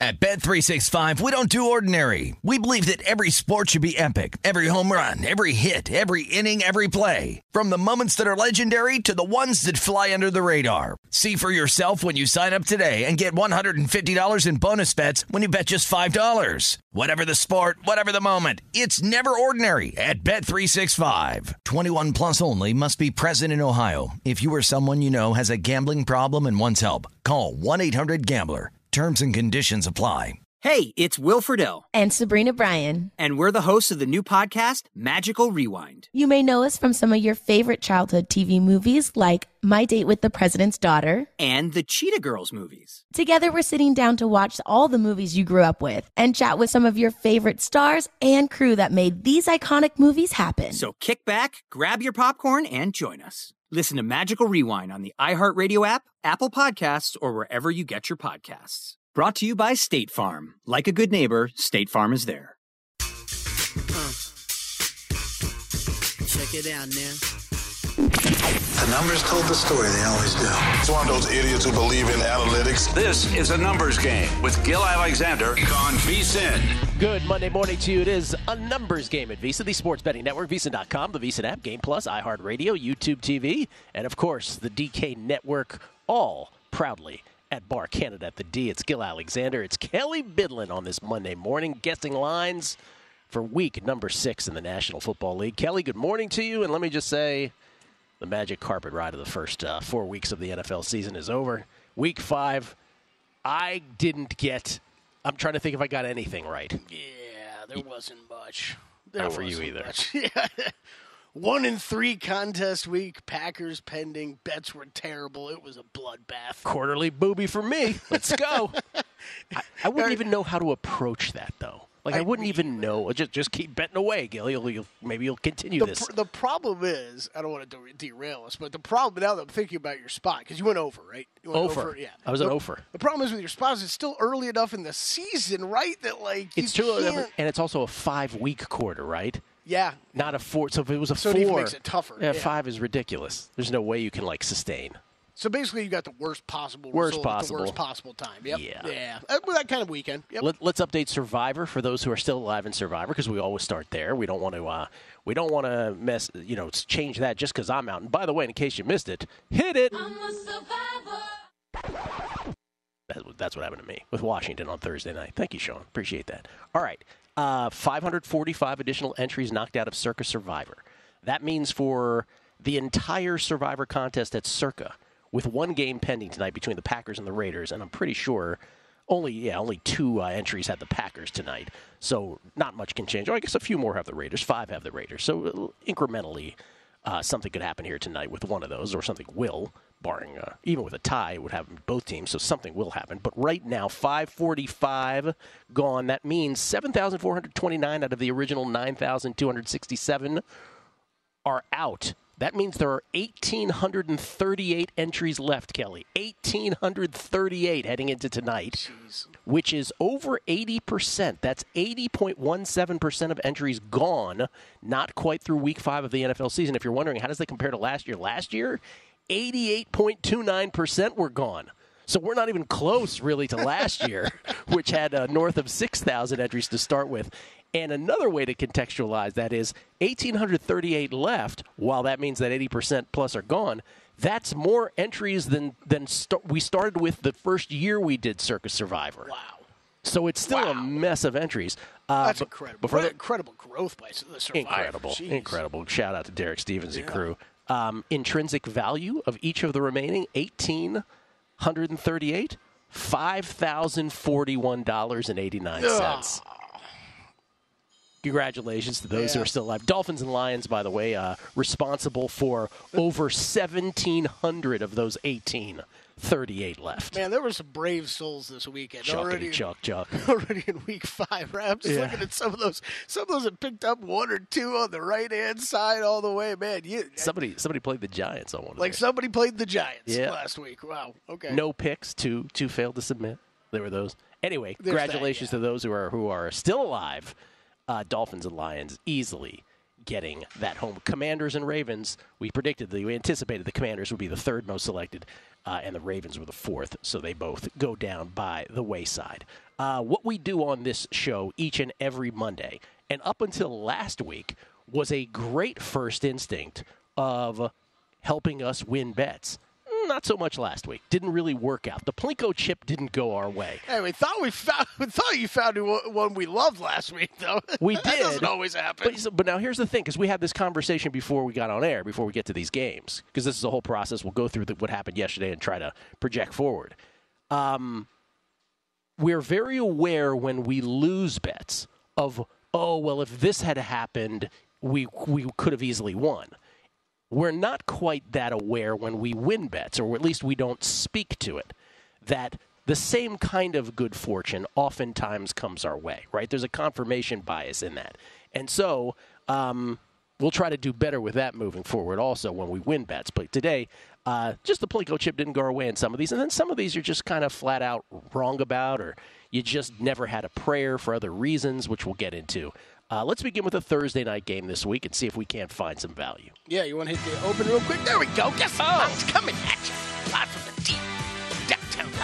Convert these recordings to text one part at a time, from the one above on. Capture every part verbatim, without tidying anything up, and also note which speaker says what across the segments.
Speaker 1: At Bet three sixty-five, we don't do ordinary. We believe that every sport should be epic. Every home run, every hit, every inning, every play. From the moments that are legendary to the ones that fly under the radar. See for yourself when you sign up today and get one hundred fifty dollars in bonus bets when you bet just five dollars. Whatever the sport, whatever the moment, it's never ordinary at Bet three sixty-five. twenty-one plus only. Must be present in Ohio. If you or someone you know has a gambling problem and wants help, call one eight hundred gambler. Terms and conditions apply.
Speaker 2: Hey, it's Will Friedle.
Speaker 3: And Sabrina Bryan.
Speaker 2: And we're the hosts of the new podcast, Magical Rewind.
Speaker 3: You may know us from some of your favorite childhood T V movies like My Date with the President's Daughter.
Speaker 2: And the Cheetah Girls movies.
Speaker 3: Together, we're sitting down to watch all the movies you grew up with and chat with some of your favorite stars and crew that made these iconic movies happen.
Speaker 2: So kick back, grab your popcorn, and join us. Listen to Magical Rewind on the iHeartRadio app, Apple Podcasts, or wherever you get your podcasts. Brought to you by State Farm. Like a good neighbor, State Farm is there.
Speaker 4: Uh, check it out now.
Speaker 5: The numbers told the story, they always do.
Speaker 6: It's one of those idiots who believe in analytics.
Speaker 7: This is a numbers game with Gil Alexander on VSiN.
Speaker 8: Good Monday morning to you. It is a numbers game at VSiN, the sports betting network, VSiN dot com, the VSiN app, Game Plus, iHeartRadio, YouTube T V, and of course the D K Network, all proudly at Bar Canada at the D. It's Gil Alexander. It's Kelly Bidlin on this Monday morning, guessing lines for week number six in the National Football League. Kelly, good morning to you, and let me just say, the magic carpet ride of the first uh, four weeks of the N F L season is over. Week five, I didn't get, I'm trying to think if I got anything right.
Speaker 9: Yeah, there wasn't much. There
Speaker 8: Not for
Speaker 9: wasn't
Speaker 8: you either.
Speaker 9: Much. Yeah. One in three contest week, Packers pending, bets were terrible. It was a bloodbath.
Speaker 8: Quarterly booby for me. Let's go. I, I wouldn't even know how to approach that, though. Like, I, I wouldn't even know. Just just keep betting away, Gil. You'll, you'll, maybe you'll continue
Speaker 9: the,
Speaker 8: this.
Speaker 9: Pr- the problem is, I don't want to de- derail us, but the problem now that I'm thinking about your spot, because you went over, right? You went
Speaker 8: over.
Speaker 9: over. Yeah.
Speaker 8: I was
Speaker 9: the,
Speaker 8: an over.
Speaker 9: The problem is with your spots, it's still early enough in the season, right? That, like,
Speaker 8: it's
Speaker 9: you
Speaker 8: true,
Speaker 9: can't...
Speaker 8: and it's also a five-week quarter, right?
Speaker 9: Yeah.
Speaker 8: Not a four. So if it was a
Speaker 9: so
Speaker 8: four,
Speaker 9: it even makes it tougher.
Speaker 8: Yeah,
Speaker 9: yeah,
Speaker 8: five is ridiculous. There's no way you can, like, sustain.
Speaker 9: So basically, you got the worst possible
Speaker 8: worst
Speaker 9: result
Speaker 8: possible.
Speaker 9: at the worst possible time. Yep.
Speaker 8: Yeah.
Speaker 9: Yeah. Uh, well, that kind of weekend. Yep.
Speaker 8: Let, let's update Survivor for those who are still alive in Survivor, because we always start there. We don't want to. Uh, we don't want to mess. You know, change that just because I'm out. And by the way, in case you missed it, hit it.
Speaker 10: I'm a survivor.
Speaker 8: That, that's what happened to me with Washington on Thursday night. Thank you, Sean. Appreciate that. All right. Uh, five hundred forty-five additional entries knocked out of Circa Survivor. That means for the entire Survivor contest at Circa, with one game pending tonight between the Packers and the Raiders, and I'm pretty sure only yeah only two uh, entries had the Packers tonight, so not much can change. Oh, I guess a few more have the Raiders. Five have the Raiders. So incrementally, uh, something could happen here tonight with one of those, or something will, barring uh, even with a tie, it would happen with both teams, so something will happen. But right now, five forty-five gone. That means seven thousand four hundred twenty-nine out of the original nine thousand two hundred sixty-seven are out. That means there are one thousand eight hundred thirty-eight entries left, Kelly. one thousand eight hundred thirty-eight heading into tonight,
Speaker 9: Jeez.
Speaker 8: Which is over eighty percent. That's eighty point one seven percent of entries gone, not quite through week five of the N F L season. If you're wondering, how does that compare to last year? Last year, eighty-eight point two nine percent were gone. So we're not even close, really, to last year, which had uh, north of six thousand entries to start with. And another way to contextualize that is one thousand eight hundred thirty-eight left, while that means that eighty percent plus are gone. That's more entries than, than st- we started with the first year we did Circa Survivor.
Speaker 9: Wow.
Speaker 8: So it's still
Speaker 9: wow.
Speaker 8: a mess of entries. Uh,
Speaker 9: That's
Speaker 8: but,
Speaker 9: incredible.
Speaker 8: Before the,
Speaker 9: incredible growth by the Survivor.
Speaker 8: Incredible.
Speaker 9: Jeez.
Speaker 8: Incredible. Shout out to Derek Stevens
Speaker 9: yeah.
Speaker 8: and crew. Um, intrinsic value of each of the remaining one thousand eight hundred thirty-eight, five thousand forty-one dollars and eighty-nine cents. Congratulations to those
Speaker 9: yeah.
Speaker 8: who are still alive. Dolphins and Lions, by the way, uh, responsible for over seventeen hundred of those eighteen thirty-eight left.
Speaker 9: Man, there were some brave souls this weekend.
Speaker 8: Chuckity,
Speaker 9: already,
Speaker 8: chuck, chuck.
Speaker 9: already in week five. Right? I'm just
Speaker 8: Yeah.
Speaker 9: looking at some of those. Some of those that picked up one or two on the right hand side all the way. Man, you
Speaker 8: Somebody, somebody played the Giants on one.
Speaker 9: like
Speaker 8: of
Speaker 9: somebody played the Giants
Speaker 8: Yeah.
Speaker 9: last week. Wow. Okay.
Speaker 8: No picks. Two, two failed to submit. There were those. Anyway,
Speaker 9: There's that,
Speaker 8: congratulations
Speaker 9: yeah.
Speaker 8: to those who are who are still alive. Uh, Dolphins and Lions easily getting that home. Commanders and Ravens, we predicted, the, we anticipated the Commanders would be the third most selected, uh, and the Ravens were the fourth, so they both go down by the wayside. uh, what we do on this show each and every Monday, and up until last week, was a great first instinct of helping us win bets. Not so much last week. Didn't really work out. The Plinko chip didn't go our way.
Speaker 9: Hey, we thought we found. We thought you found one we loved last week, though.
Speaker 8: We
Speaker 9: that
Speaker 8: did.
Speaker 9: Doesn't always happen.
Speaker 8: But, but now here's the thing, because we had this conversation before we got on air, before we get to these games, because this is a whole process. We'll go through the, what happened yesterday and try to project forward. Um, we're very aware when we lose bets of, oh, well, if this had happened, we we could have easily won. We're not quite that aware when we win bets, or at least we don't speak to it, that the same kind of good fortune oftentimes comes our way, right? There's a confirmation bias in that. And so um, we'll try to do better with that moving forward also when we win bets. But today, uh, just the Plinko chip didn't go our way in some of these. And then some of these you're just kind of flat out wrong about, or you just never had a prayer for other reasons, which we'll get into. Uh, let's begin with a Thursday night game this week and see if we can't find some value.
Speaker 9: Yeah, you want to hit the open real quick? There we go. Guess the
Speaker 8: Oh.
Speaker 9: odds coming at you live from the deep downtown Las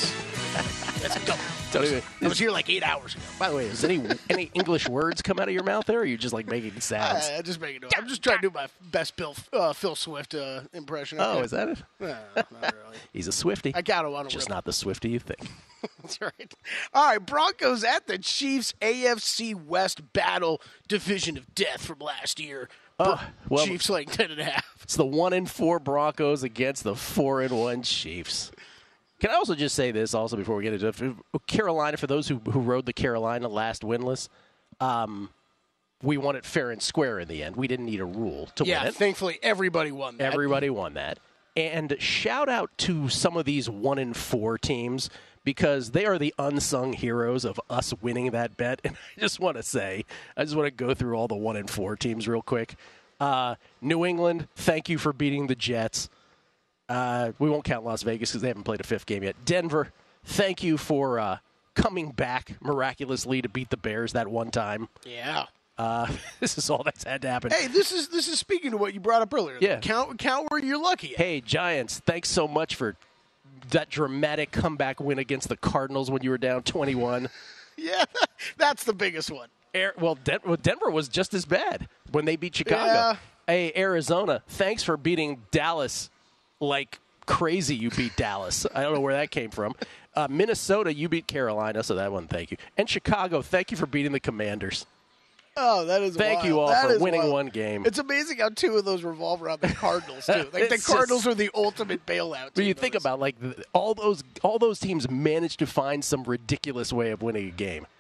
Speaker 9: Vegas. Let's go.
Speaker 8: Don't even-
Speaker 9: I was here like eight hours ago.
Speaker 8: By the way, does any any English words come out of your mouth there, or are you just like making sounds?
Speaker 9: I, I just make it. I'm just trying to do my best Bill, uh, Phil Swift uh, impression.
Speaker 8: Oh,
Speaker 9: Okay.
Speaker 8: is that it?
Speaker 9: No, not really.
Speaker 8: He's a Swiftie.
Speaker 9: I got to want to
Speaker 8: Just
Speaker 9: rip.
Speaker 8: not the Swiftie you think.
Speaker 9: That's right. All right, Broncos at the Chiefs, A F C West battle, division of death from last year.
Speaker 8: Oh, well-
Speaker 9: Chiefs like ten and a half.
Speaker 8: It's the one and four Broncos against the four and one Chiefs. Can I also just say this also before we get into it? Carolina, for those who who rode the Carolina last winless, um, we won it fair and square in the end. We didn't need a rule to
Speaker 9: Yeah,
Speaker 8: win it.
Speaker 9: thankfully everybody won that.
Speaker 8: Everybody won that. And shout out to some of these one and four teams, because they are the unsung heroes of us winning that bet. And I just want to say, I just want to go through all the one and four teams real quick. Uh, New England, thank you for beating the Jets. Uh, we won't count Las Vegas because they haven't played a fifth game yet. Denver, thank you for uh, coming back miraculously to beat the Bears that one time.
Speaker 9: Yeah.
Speaker 8: Uh, this is all that's had to happen.
Speaker 9: Hey, this is this is speaking to what you brought up earlier.
Speaker 8: Yeah.
Speaker 9: Count count where you're lucky.
Speaker 8: Hey, Giants, thanks so much for that dramatic comeback win against the Cardinals when you were down twenty-one.
Speaker 9: Yeah, that's the biggest one.
Speaker 8: Air, well, Den- well, Denver was just as bad when they beat Chicago.
Speaker 9: Yeah.
Speaker 8: Hey, Arizona, thanks for beating Dallas like crazy. You beat Dallas. I don't know where that came from. Uh, Minnesota, you beat Carolina, so that one, thank you. And Chicago, thank you for beating the Commanders.
Speaker 9: Oh, that is
Speaker 8: Thank
Speaker 9: wild.
Speaker 8: you all
Speaker 9: That
Speaker 8: for
Speaker 9: is
Speaker 8: winning
Speaker 9: wild.
Speaker 8: one game.
Speaker 9: It's amazing how two of those revolve around the Cardinals too. Like the
Speaker 8: It's
Speaker 9: Cardinals
Speaker 8: just-
Speaker 9: are the ultimate bailout.
Speaker 8: But
Speaker 9: team
Speaker 8: you
Speaker 9: of
Speaker 8: think
Speaker 9: this.
Speaker 8: about like the, all those all those teams managed to find some ridiculous way of winning a game.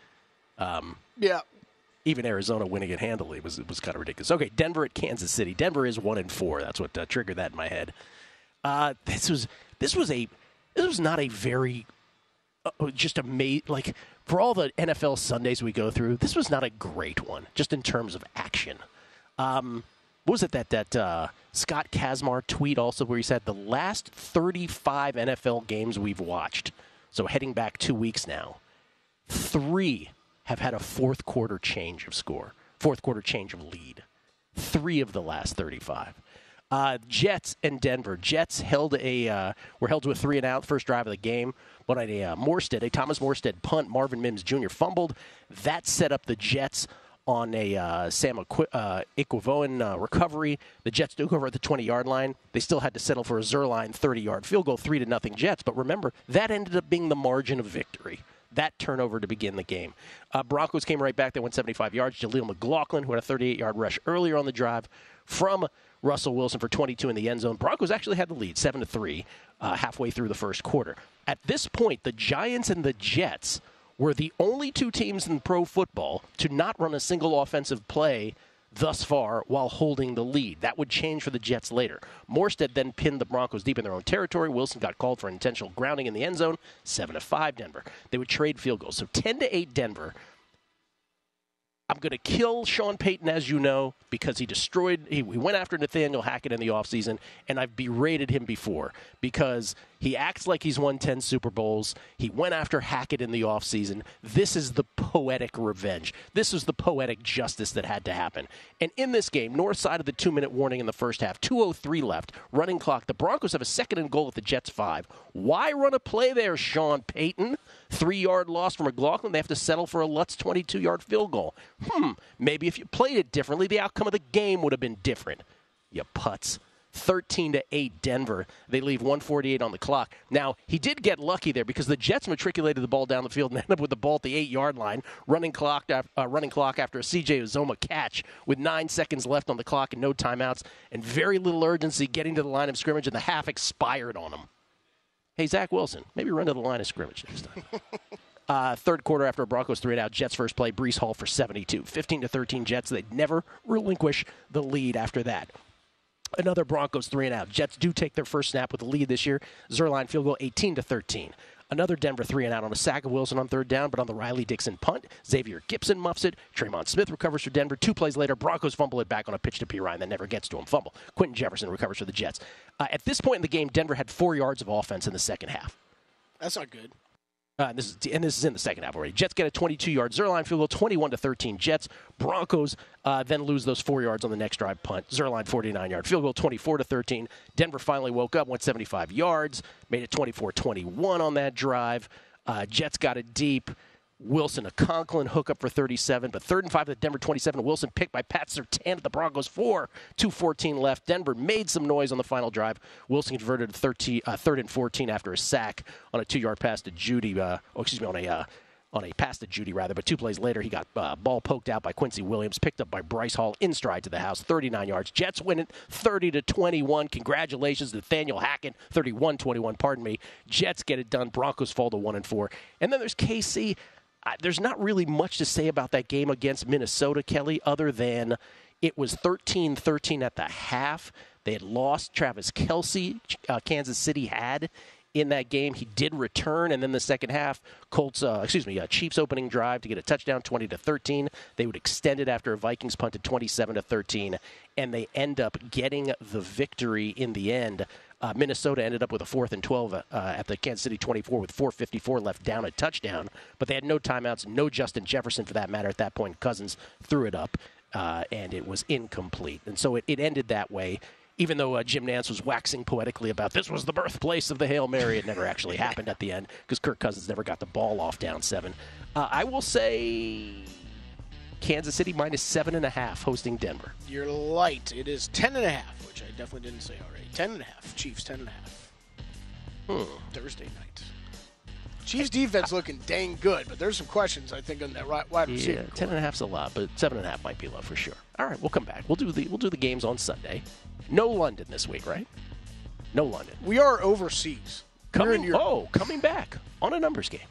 Speaker 9: yeah.
Speaker 8: Even Arizona winning it handily was was kind of ridiculous. Okay, Denver at Kansas City. Denver is one and four. That's what uh, triggered that in my head. Uh, this was this was a this was not a very uh, just amazing like for all the N F L Sundays we go through. This was not a great one, just in terms of action. Um, what was it that that uh, Scott Kazmar tweet also where he said the last thirty-five N F L games we've watched, so heading back two weeks now, three have had a fourth quarter change of score, fourth quarter change of lead. Three of the last thirty-five. Uh, Jets and Denver. Jets held a uh, were held to a three and out first drive of the game, but on a uh, Morstead, a Thomas Morstead punt, Marvin Mims Junior fumbled. That set up the Jets on a uh, Sam Equi- uh, Equivoan uh, recovery. The Jets took over at the twenty-yard line. They still had to settle for a Zerline thirty-yard field goal, three to nothing Jets. But remember, that ended up being the margin of victory. That turnover to begin the game. Uh, Broncos came right back. They went seventy-five yards. Jaleel McLaughlin, who had a thirty-eight-yard rush earlier on the drive from Russell Wilson for twenty-two in the end zone. Broncos actually had the lead, seven to three, uh, halfway through the first quarter. At this point, the Giants and the Jets were the only two teams in pro football to not run a single offensive play thus far while holding the lead. That would change for the Jets later. Morstead then pinned the Broncos deep in their own territory. Wilson got called for an intentional grounding in the end zone. seven to five Denver. They would trade field goals. So ten to eight Denver. I'm going to kill Sean Payton, as you know, because he destroyed, he, he went after Nathaniel Hackett in the offseason, and I've berated him before because He acts like he's won ten Super Bowls. He went after Hackett in the offseason. This is the poetic revenge. This is the poetic justice that had to happen. And in this game, north side of the two-minute warning in the first half, two oh three left, running clock. The Broncos have a second and goal at the Jets' five. Why run a play there, Sean Payton? Three-yard loss for McLaughlin. They have to settle for a Lutz twenty-two-yard field goal. Hmm, maybe if you played it differently, the outcome of the game would have been different. You putz. thirteen to eight Denver. They leave one forty-eight on the clock. Now, he did get lucky there because the Jets matriculated the ball down the field and ended up with the ball at the eight-yard line, running clock, uh, running clock after a C J Uzomah catch with nine seconds left on the clock and no timeouts and very little urgency getting to the line of scrimmage, and the half expired on him. Hey, Zach Wilson, maybe run to the line of scrimmage next time. Uh, third quarter after a Broncos three and out, Jets first play, Breece Hall for seventy-two. fifteen to thirteen Jets. They'd never relinquish the lead after that. Another Broncos three and out. Jets do take their first snap with the lead this year. Zerline field goal eighteen to thirteen. Another Denver three and out on a sack of Wilson on third down, but on the Riley Dixon punt, Xavier Gipson muffs it. Tremont Smith recovers for Denver. Two plays later, Broncos fumble it back on a pitch to P. Ryan that never gets to him. Fumble. Quentin Jefferson recovers for the Jets. Uh, at this point in the game, Denver had four yards of offense in the second half.
Speaker 9: That's not good.
Speaker 8: Uh, and, this is, and this is in the second half already. Jets get a twenty-two-yard Zerline field goal, twenty-one to thirteen Jets. Broncos uh, then lose those four yards on the next drive punt. Zerline forty-nine-yard field goal, twenty-four to thirteen. Denver finally woke up, went seventy-five yards, made it twenty-four twenty-one on that drive. Uh, Jets got it deep. Wilson, a Conklin hookup for thirty-seven, but third and five at the Denver twenty-seven. Wilson picked by Pat Surtain at the Broncos four. two fourteen left. Denver made some noise on the final drive. Wilson converted thirteen, uh, third and fourteen after a sack on a two-yard pass to Judy. Uh, oh, excuse me, on a uh, on a pass to Judy rather. But two plays later, he got uh, ball poked out by Quincy Williams, picked up by Bryce Hall in stride to the house. thirty-nine yards. Jets win it thirty to twenty-one. Congratulations to Nathaniel Hackett. thirty-one twenty-one. Pardon me. Jets get it done. Broncos fall to one and four. And then there's K C. Uh, there's not really much to say about that game against Minnesota, Kelly, other than it was thirteen thirteen at the half. They had lost Travis Kelce, uh, Kansas City had in that game. He did return, and then the second half, Colts, uh, excuse me, uh, Chiefs opening drive to get a touchdown, twenty to thirteen. They would extend it after a Vikings punted twenty-seven to thirteen, and they end up getting the victory in the end. Uh, Minnesota ended up with a fourth and twelve uh, at the Kansas City twenty-four with four fifty-four left, down a touchdown. But they had no timeouts, no Justin Jefferson for that matter at that point. Cousins threw it up, uh, and it was incomplete. And so it, it ended that way. Even though uh, Jim Nantz was waxing poetically about this was the birthplace of the Hail Mary, it never actually happened at the end because Kirk Cousins never got the ball off down seven. Uh, I will say Kansas City minus seven and a half hosting Denver.
Speaker 9: You're light. It is ten and a half, which I definitely didn't say already. Ten and a half. Chiefs ten and a half.
Speaker 8: Hmm.
Speaker 9: Thursday night. Chiefs defense looking dang good, but there's some questions I think on that right wide receiver.
Speaker 8: Yeah, ten and a half's a lot, but seven and a half might be low for sure. All right, we'll come back. We'll do the we'll do the games on Sunday. No London this week, right? No London.
Speaker 9: We are overseas.
Speaker 8: Coming, oh, coming back on a numbers game.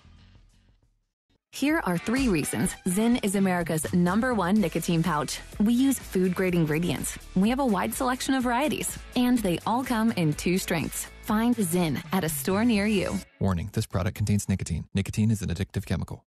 Speaker 10: Here are three reasons Zyn is America's number one nicotine pouch. We use food-grade ingredients. We have a wide selection of varieties. And they all come in two strengths. Find Zyn at a store near you.
Speaker 11: Warning, this product contains nicotine. Nicotine is an addictive chemical.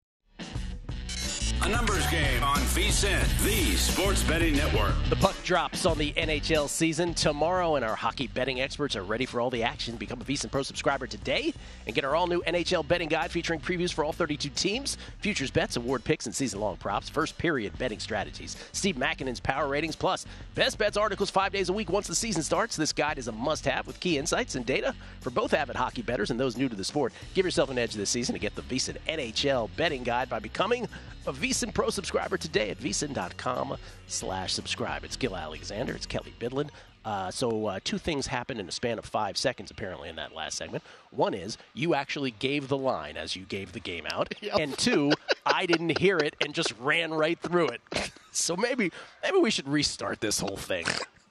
Speaker 7: A numbers game on VSiN, the sports betting network.
Speaker 8: The puck drops on the N H L season tomorrow, and our hockey betting experts are ready for all the action. Become a VSiN Pro subscriber today and get our all-new N H L betting guide featuring previews for all thirty-two teams, futures bets, award picks, and season-long props, first period betting strategies, Steve Makinen's power ratings, plus best bets articles five days a week once the season starts. This guide is a must-have with key insights and data for both avid hockey bettors and those new to the sport. Give yourself an edge this season to get the VSiN N H L betting guide by becoming a VSiN Pro subscriber today at VSiN.com slash subscribe. It's Gil Alexander. It's Kelly Bidlin. Uh, so uh, two things happened in a span of five seconds, apparently, in that last segment. One is you actually gave the line as you gave the game out. Yep. And two, I didn't hear it and just ran right through it. So maybe maybe we should restart this whole thing.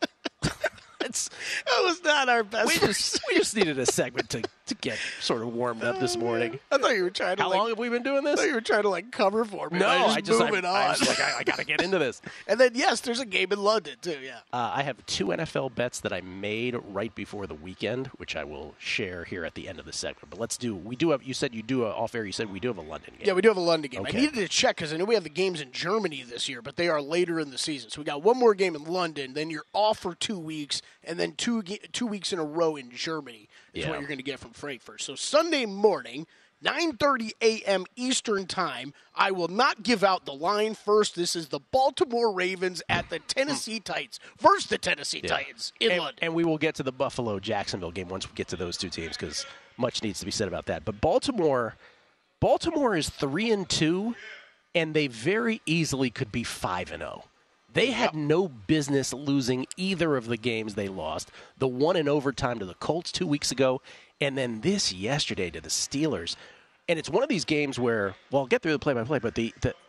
Speaker 8: It's,
Speaker 9: that was not our best.
Speaker 8: We just, we just needed a segment to, to get sort of warmed up this morning.
Speaker 9: I thought you were trying to.
Speaker 8: How
Speaker 9: like,
Speaker 8: long have we been doing this?
Speaker 9: I thought you were trying to like cover for me.
Speaker 8: No,
Speaker 9: I just,
Speaker 8: I just
Speaker 9: moving
Speaker 8: I,
Speaker 9: on.
Speaker 8: I was like, I, I got to get into this.
Speaker 9: And then yes, there's a game in London too. Yeah.
Speaker 8: Uh, I have two N F L bets that I made right before the weekend, which I will share here at the end of the segment. But let's do. We do have. You said you do a, off air. You said we do have a London game.
Speaker 9: Yeah, we do have a London game.
Speaker 8: Okay.
Speaker 9: I needed to check because I know we have the games in Germany this year, but they are later in the season. So we got one more game in London. Then you're off for two weeks, and then two two weeks in a row in Germany. is
Speaker 8: Yeah.
Speaker 9: what you're going to get from Frankfurt. So Sunday morning, nine thirty a.m. Eastern Time. I will not give out the line first. This is the Baltimore Ravens at the Tennessee Titans versus the Tennessee
Speaker 8: Yeah.
Speaker 9: Titans in
Speaker 8: and,
Speaker 9: London.
Speaker 8: And we will get to the Buffalo-Jacksonville game once we get to those two teams because much needs to be said about that. But Baltimore, Baltimore is three and two, and they very easily could be five and zero. They had no business losing either of the games they lost. The one in overtime to the Colts two weeks ago, and then this yesterday to the Steelers. And it's one of these games where, well, I'll get through the play-by-play, but the the,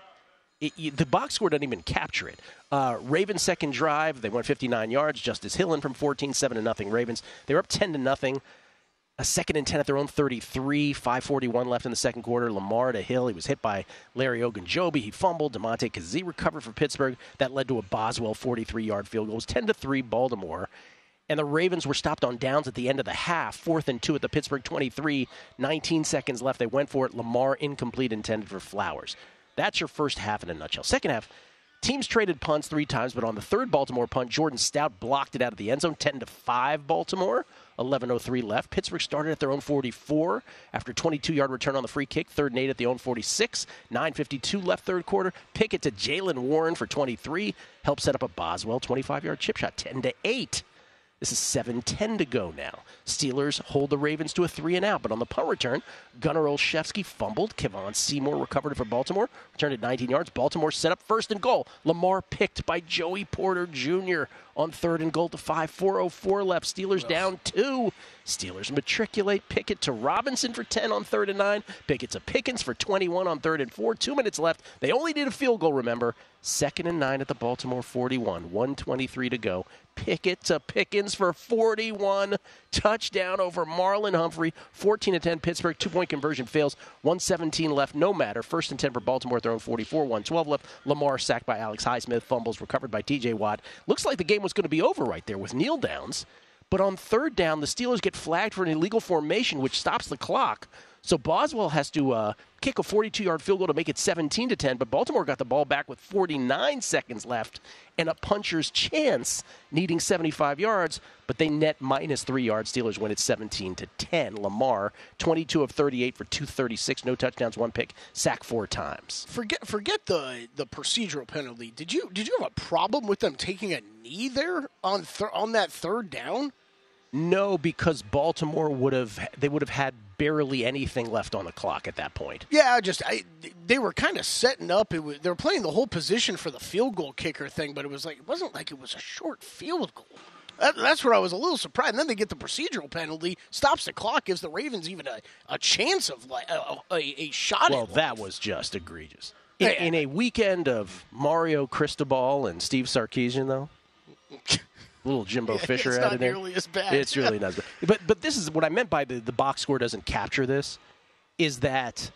Speaker 8: it, the box score doesn't even capture it. Uh, Ravens' second drive, they went fifty-nine yards. Justice Hill in from fourteen, seven to nothing. Ravens, they were up ten to nothing. A second and ten at their own thirty-three, five forty-one left in the second quarter. Lamar to Hill. He was hit by Larry Ogunjobi. He fumbled. DeMonte Kazee recovered for Pittsburgh. That led to a Boswell forty-three-yard field goal. It was ten to three Baltimore. And the Ravens were stopped on downs at the end of the half. Fourth and two at the Pittsburgh twenty-three. nineteen seconds left. They went for it. Lamar incomplete, intended for Flowers. That's your first half in a nutshell. Second half, teams traded punts three times, but on the third Baltimore punt, Jordan Stout blocked it out of the end zone. ten to five Baltimore. eleven oh three left. Pittsburgh started at their own forty-four after a twenty-two-yard return on the free kick. Third and eight at the own forty-six. nine fifty-two left third quarter. Pickett to Jalen Warren for twenty-three. Helped set up a Boswell twenty-five-yard chip shot. ten to eight. This is seven ten to go now. Steelers hold the Ravens to a three and out, but on the punt return, Gunnar Olszewski fumbled. Kevon Seymour recovered it for Baltimore, returned it nineteen yards. Baltimore set up first and goal. Lamar picked by Joey Porter Junior on third and goal to five. four oh four left. Steelers Ugh. down two. Steelers matriculate. Pickett to Robinson for ten on third and nine. Pickett to Pickens for twenty-one on third and four. Two minutes left. They only need a field goal, remember. Second and nine at the Baltimore forty-one. one twenty-three to go. Pickett to Pickens for forty-one. Touchdown over Marlon Humphrey. fourteen to ten Pittsburgh. Two-point conversion fails. one seventeen left. No matter. First and ten for Baltimore at their own forty-four. one twelve left. Lamar sacked by Alex Highsmith. Fumbles recovered by T J Watt. Looks like the game was going to be over right there with kneel downs. But on third down, the Steelers get flagged for an illegal formation, which stops the clock. So Boswell has to uh, kick a forty-two-yard field goal to make it seventeen to ten, but Baltimore got the ball back with forty-nine seconds left and a puncher's chance, needing seventy-five yards, but they net minus three yards. Steelers win it seventeen to ten. Lamar, twenty-two of thirty-eight for two thirty-six, no touchdowns, one pick, sack four times.
Speaker 9: Forget forget the the procedural penalty. Did you did you have a problem with them taking a knee there on th- on that third down?
Speaker 8: No, because Baltimore would have they would have had barely anything left on the clock at that point.
Speaker 9: Yeah, just I, they were kind of setting up. It was, they were playing the whole position for the field goal kicker thing, but it was like it wasn't like it was a short field goal. That, that's where I was a little surprised. And then they get the procedural penalty, stops the clock, gives the Ravens even a, a chance of like a, a, a shot.
Speaker 8: Well,
Speaker 9: at
Speaker 8: that
Speaker 9: life.
Speaker 8: was just egregious. In,
Speaker 9: Yeah.
Speaker 8: in a weekend of Mario Cristobal and Steve Sarkisian, though. Little Jimbo
Speaker 9: Yeah,
Speaker 8: Fisher
Speaker 9: it's
Speaker 8: out
Speaker 9: not
Speaker 8: of there.
Speaker 9: nearly as bad.
Speaker 8: It's really not. But but this is what I meant by the, the box score doesn't capture this, is that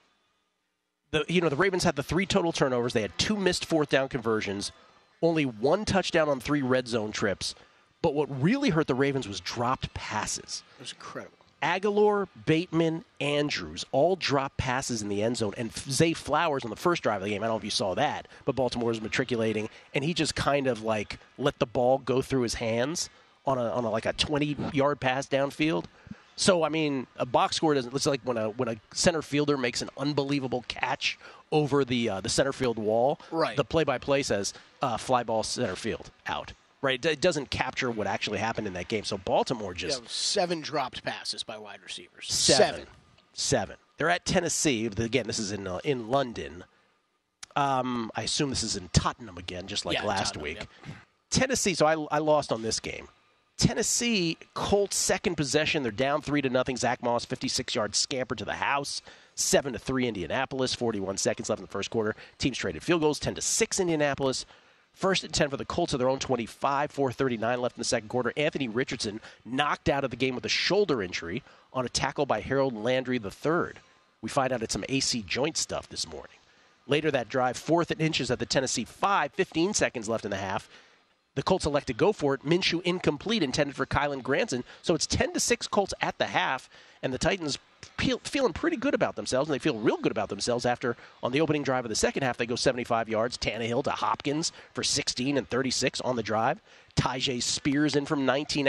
Speaker 8: the you know the Ravens had the three total turnovers. They had two missed fourth down conversions, only one touchdown on three red zone trips. But what really hurt the Ravens was dropped passes.
Speaker 9: It was incredible.
Speaker 8: Aguilar, Bateman, Andrews all dropped passes in the end zone. And Zay Flowers on the first drive of the game, I don't know if you saw that, but Baltimore was matriculating, and he just kind of like let the ball go through his hands on a on a, like a twenty-yard pass downfield. So, I mean, a box score doesn't – it's like when a when a center fielder makes an unbelievable catch over the uh, the center field wall.
Speaker 9: Right.
Speaker 8: The play-by-play says uh, fly ball center field, out. Right, it doesn't capture what actually happened in that game. So Baltimore just
Speaker 9: yeah, seven dropped passes by wide receivers.
Speaker 8: seven,
Speaker 9: Seven.
Speaker 8: seven. They're at Tennessee. Again, this is in uh, in London. Um, I assume this is in Tottenham again, just like
Speaker 9: Yeah,
Speaker 8: last
Speaker 9: Tottenham,
Speaker 8: week.
Speaker 9: yeah.
Speaker 8: Tennessee. So I I lost on this game. Tennessee Colts second possession. They're down three to nothing. Zach Moss fifty-six yard scamper to the house. Seven to three Indianapolis. Forty-one seconds left in the first quarter. Teams traded field goals. Ten to six Indianapolis. First and ten for the Colts at their own twenty-five, four thirty-nine left in the second quarter. Anthony Richardson knocked out of the game with a shoulder injury on a tackle by Harold Landry the third. We find out it's some A C joint stuff this morning. Later that drive, fourth and inches at the Tennessee five, fifteen seconds left in the half. The Colts elect to go for it. Minshew incomplete, intended for Kylan Granson. So it's ten to six Colts at the half, and the Titans feel, feeling pretty good about themselves, and they feel real good about themselves after, on the opening drive of the second half, they go seventy-five yards. Tannehill to Hopkins for sixteen and thirty-six on the drive. Tyjae Spears in from nineteen out.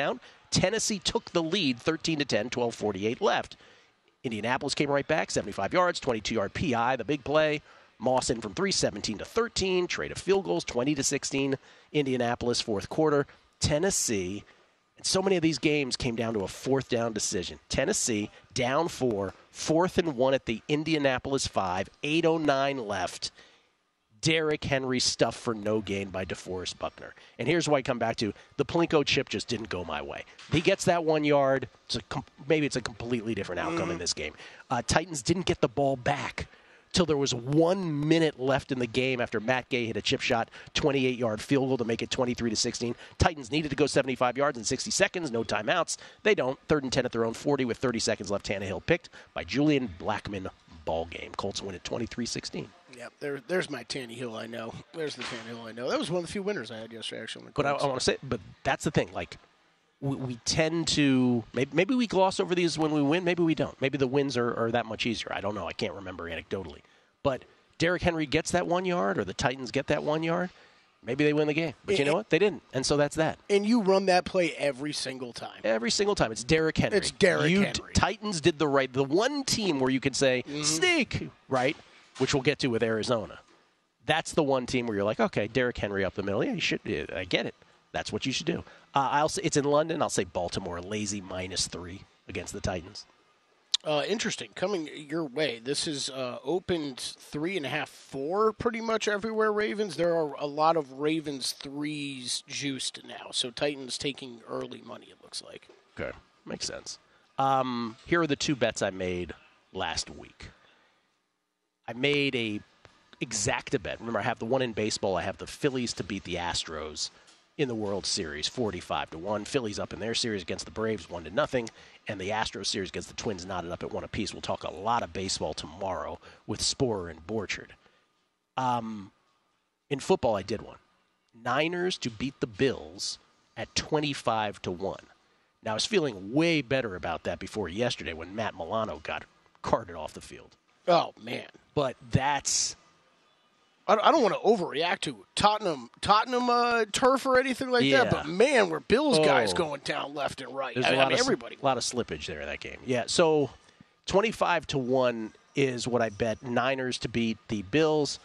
Speaker 8: Tennessee took the lead thirteen to ten, twelve forty-eight left. Indianapolis came right back, seventy-five yards, twenty-two-yard P I, the big play. Moss in from three, seventeen to thirteen, trade of field goals, twenty to sixteen. Indianapolis, fourth quarter. Tennessee, and so many of these games came down to a fourth down decision. Tennessee down four, fourth and one at the Indianapolis five, eight oh nine left. Derrick Henry stuffed for no gain by DeForest Buckner. And here's why I come back to the Plinko chip just didn't go my way. He gets that one yard. It's a com- maybe it's a completely different outcome mm. in this game. Uh, Titans didn't get the ball back till there was one minute left in the game after Matt Gay hit a chip shot, twenty-eight-yard field goal to make it twenty-three to sixteen. Titans needed to go seventy-five yards in sixty seconds, no timeouts. They don't. Third and ten at their own forty with thirty seconds left. Tannehill picked by Julian Blackmon. Ball game. Colts win at twenty-three sixteen.
Speaker 9: Yep, there, there's my Tannehill I know. There's the Tannehill I know. That was one of the few winners I had yesterday, actually. On the
Speaker 8: but I, I want to say, but that's the thing. Like, we, we tend to, maybe, maybe we gloss over these when we win. Maybe we don't. Maybe the wins are, are that much easier. I don't know. I can't remember anecdotally. But Derrick Henry gets that one yard or the Titans get that one yard, maybe they win the game. But you know what? They didn't. And so that's that.
Speaker 9: And you run that play every single time.
Speaker 8: Every single time. It's Derrick Henry.
Speaker 9: It's Derrick
Speaker 8: you,
Speaker 9: Henry.
Speaker 8: Titans did the right. The one team where you could say, mm-hmm. sneak, right, which we'll get to with Arizona. That's the one team where you're like, okay, Derrick Henry up the middle. Yeah, you should. I get it. That's what you should do. Uh, I'll say it's in London. I'll say Baltimore, lazy minus three against the Titans.
Speaker 9: Uh, interesting. Coming your way. This is uh, opened three and a half, four pretty much everywhere, Ravens. There are a lot of Ravens threes juiced now. So Titans taking early money, it looks like.
Speaker 8: Okay. Makes sense. Um, here are the two bets I made last week. I made a exacta bet. Remember, I have the one in baseball. I have the Phillies to beat the Astros in the World Series, forty-five to one. Phillies up in their series against the Braves, one to nothing. And the Astros series against the Twins knotted up at one apiece. We'll talk a lot of baseball tomorrow with Sporer and Borchard. Um, in football, I did one. Niners to beat the Bills at twenty-five to one. Now, I was feeling way better about that before yesterday when Matt Milano got carted off the field.
Speaker 9: Oh, man.
Speaker 8: But that's...
Speaker 9: I don't want to overreact to Tottenham Tottenham uh, turf or anything like
Speaker 8: yeah.
Speaker 9: that, but man, were Bills
Speaker 8: oh.
Speaker 9: guys going down left and right.
Speaker 8: There's
Speaker 9: I,
Speaker 8: a lot
Speaker 9: I mean,
Speaker 8: of,
Speaker 9: everybody.
Speaker 8: A lot of slippage there in that game. Yeah, so twenty-five to one is what I bet Niners to beat the Bills.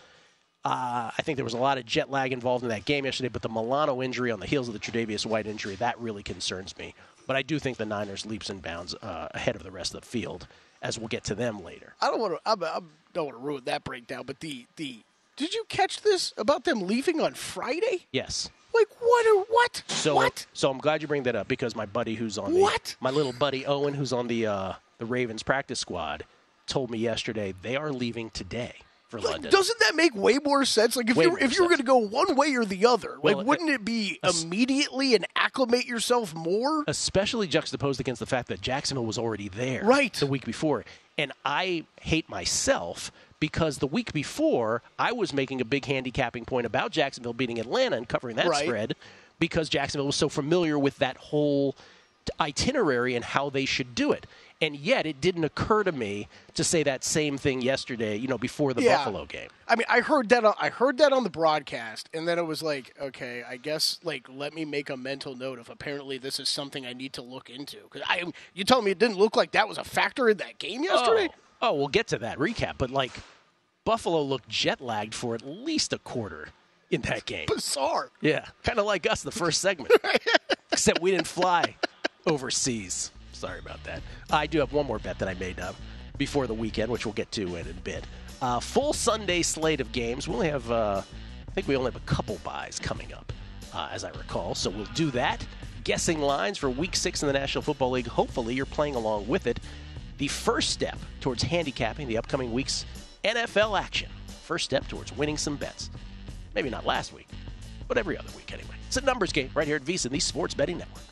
Speaker 8: Uh, I think there was a lot of jet lag involved in that game yesterday, but the Milano injury on the heels of the Tre'Davious White injury, that really concerns me. But I do think the Niners leaps and bounds uh, ahead of the rest of the field, as we'll get to them later.
Speaker 9: I don't want to. I, I don't want to ruin that breakdown, but the the. Did you catch this about them leaving on Friday?
Speaker 8: Yes.
Speaker 9: Like what? Or what?
Speaker 8: So,
Speaker 9: what?
Speaker 8: So I'm glad you bring that up because my buddy who's on the
Speaker 9: what?
Speaker 8: my little buddy Owen who's on the uh, the Ravens practice squad told me yesterday they are leaving today for
Speaker 9: like,
Speaker 8: London.
Speaker 9: Doesn't that make way more sense? Like if
Speaker 8: way
Speaker 9: you if you were going to go one way or the other,
Speaker 8: well,
Speaker 9: like wouldn't it be immediately and acclimate yourself more?
Speaker 8: Especially juxtaposed against the fact that Jacksonville was already there
Speaker 9: right.
Speaker 8: the week before. And I hate myself because the week before, I was making a big handicapping point about Jacksonville beating Atlanta and covering that
Speaker 9: right.
Speaker 8: spread because Jacksonville was so familiar with that whole itinerary and how they should do it. And yet it didn't occur to me to say that same thing yesterday, you know, before the
Speaker 9: yeah.
Speaker 8: Buffalo game.
Speaker 9: I mean, I heard that on, I heard that on the broadcast, and then it was like, okay, I guess, like, let me make a mental note of apparently this is something I need to look into. Because I, you told me it didn't look like that was a factor in that game yesterday?
Speaker 8: Oh. Oh, we'll get to that recap, but like Buffalo looked jet-lagged for at least a quarter in that game.
Speaker 9: Bizarre.
Speaker 8: Yeah, kind of like us the first segment, except we didn't fly overseas. Sorry about that. I do have one more bet that I made uh, before the weekend, which we'll get to in a bit. Uh, full Sunday slate of games. We only have, uh, I think we only have a couple buys coming up, uh, as I recall, so we'll do that. Guessing lines for Week six in the National Football League. Hopefully you're playing along with it. The first step towards handicapping the upcoming week's N F L action. First step towards winning some bets. Maybe not last week, but every other week anyway. It's a numbers game right here at VSiN, the Sports Betting Network.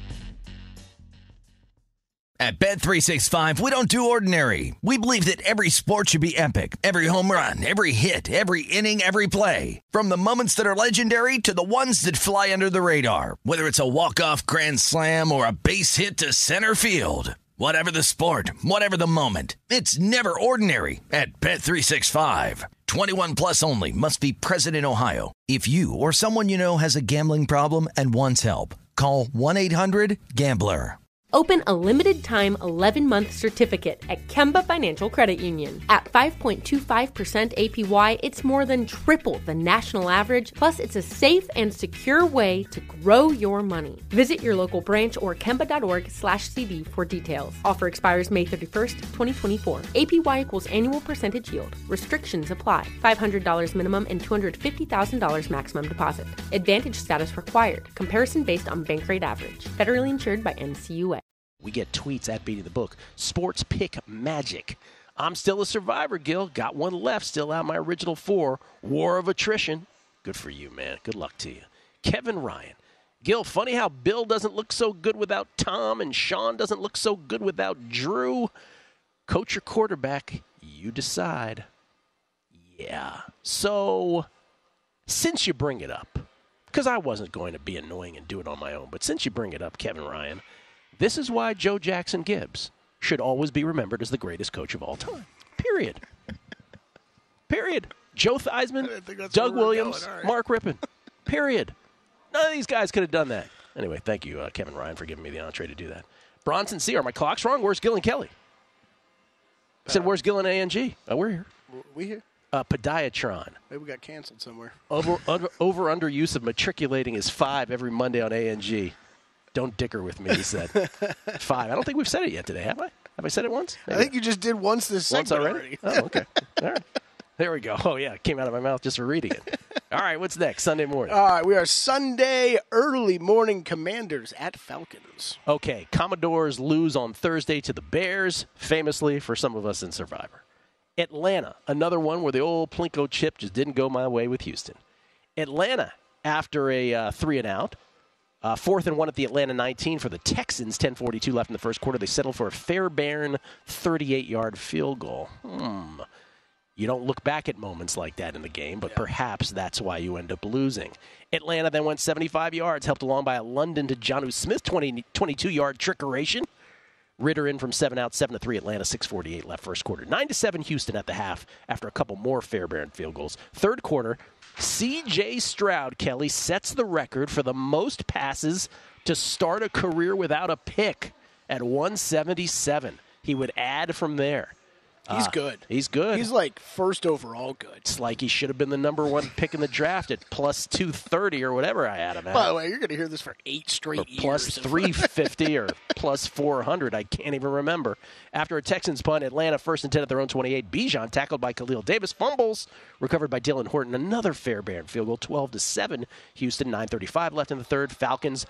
Speaker 1: At Bet three sixty-five, we don't do ordinary. We believe that every sport should be epic. Every home run, every hit, every inning, every play. From the moments that are legendary to the ones that fly under the radar. Whether it's a walk-off grand slam or a base hit to center field. Whatever the sport, whatever the moment, it's never ordinary at Bet three sixty-five. twenty-one plus only. Must be present in Ohio. If you or someone you know has a gambling problem and wants help, Call one eight hundred gambler.
Speaker 12: Open a limited-time eleven-month certificate at Kemba Financial Credit Union. At five point two five percent A P Y, it's more than triple the national average, plus it's a safe and secure way to grow your money. Visit your local branch or kemba.org slash CD for details. Offer expires May thirty-first, twenty twenty-four. A P Y equals annual percentage yield. Restrictions apply. five hundred dollars minimum and two hundred fifty thousand dollars maximum deposit. Advantage status required. Comparison based on bank rate average. Federally insured by N C U A.
Speaker 8: We get tweets at Beating the Book. Sports Pick Magic. I'm still a survivor, Gil. Got one left. Still out my original four. War of attrition. Good for you, man. Good luck to you. Kevin Ryan. Gil, funny how Bill doesn't look so good without Tom and Sean doesn't look so good without Drew. Coach your quarterback. You decide. Yeah. So, since you bring it up, because I wasn't going to be annoying and do it on my own, but since you bring it up, Kevin Ryan, this is why Joe Jackson Gibbs should always be remembered as the greatest coach of all time. Period. Period. Joe Theismann, Doug Williams, right. Mark Rippon. Period. None of these guys could have done that. Anyway, thank you, uh, Kevin Ryan, for giving me the entree to do that. Bronson C. Are my clocks wrong? Where's Gil and Kelly? I said, where's Gil and A N G? Oh, we're here.
Speaker 9: We here?
Speaker 8: Uh, Podiatron.
Speaker 9: Maybe we got canceled somewhere.
Speaker 8: Over, under, over under use of matriculating is five every Monday on A N G. Don't dicker with me, he said. Five. I don't think we've said it yet today, have I? Have I said it once? Maybe.
Speaker 9: I think you just did once this segment
Speaker 8: once already. already. Oh, okay. All right. There we go. Oh, yeah. It came out of my mouth just for reading it. All right. What's next? Sunday morning.
Speaker 9: All right. We are Sunday early morning Commanders at Falcons.
Speaker 8: Okay. Commodores lose on Thursday to the Bears, famously for some of us in Survivor. Atlanta, another one where the old Plinko chip just didn't go my way with Houston. Atlanta, after a uh, three and out, Uh, fourth and one at the Atlanta nineteen for the Texans, ten forty-two left in the first quarter. They settled for a Fairbairn thirty-eight-yard field goal. Hmm. You don't look back at moments like that in the game, but yeah. perhaps that's why you end up losing. Atlanta then went seventy-five yards, helped along by a London to Jonnu Smith twenty, twenty-two-yard trickeration. Ritter in from seven out, seven to three. Atlanta, six forty-eight left first quarter. nine to seven Houston at the half after a couple more Fairbairn field goals. Third quarter, C J Stroud, Kelly, sets the record for the most passes to start a career without a pick at one seventy-seven. He would add from there.
Speaker 9: He's
Speaker 8: uh,
Speaker 9: good.
Speaker 8: He's good.
Speaker 9: He's like first overall good.
Speaker 8: It's like he should have been the number one pick in the draft at plus two thirty or whatever I had him at.
Speaker 9: By the way, you're going to hear this for eight straight
Speaker 8: or
Speaker 9: years.
Speaker 8: Plus three fifty or plus four hundred. I can't even remember. After a Texans punt, Atlanta first and ten at their own twenty-eight. Bijan tackled by Khalil Davis. Fumbles recovered by Dylan Horton. Another Fairbairn field goal, twelve to seven. Houston, nine thirty-five left in the third. Falcons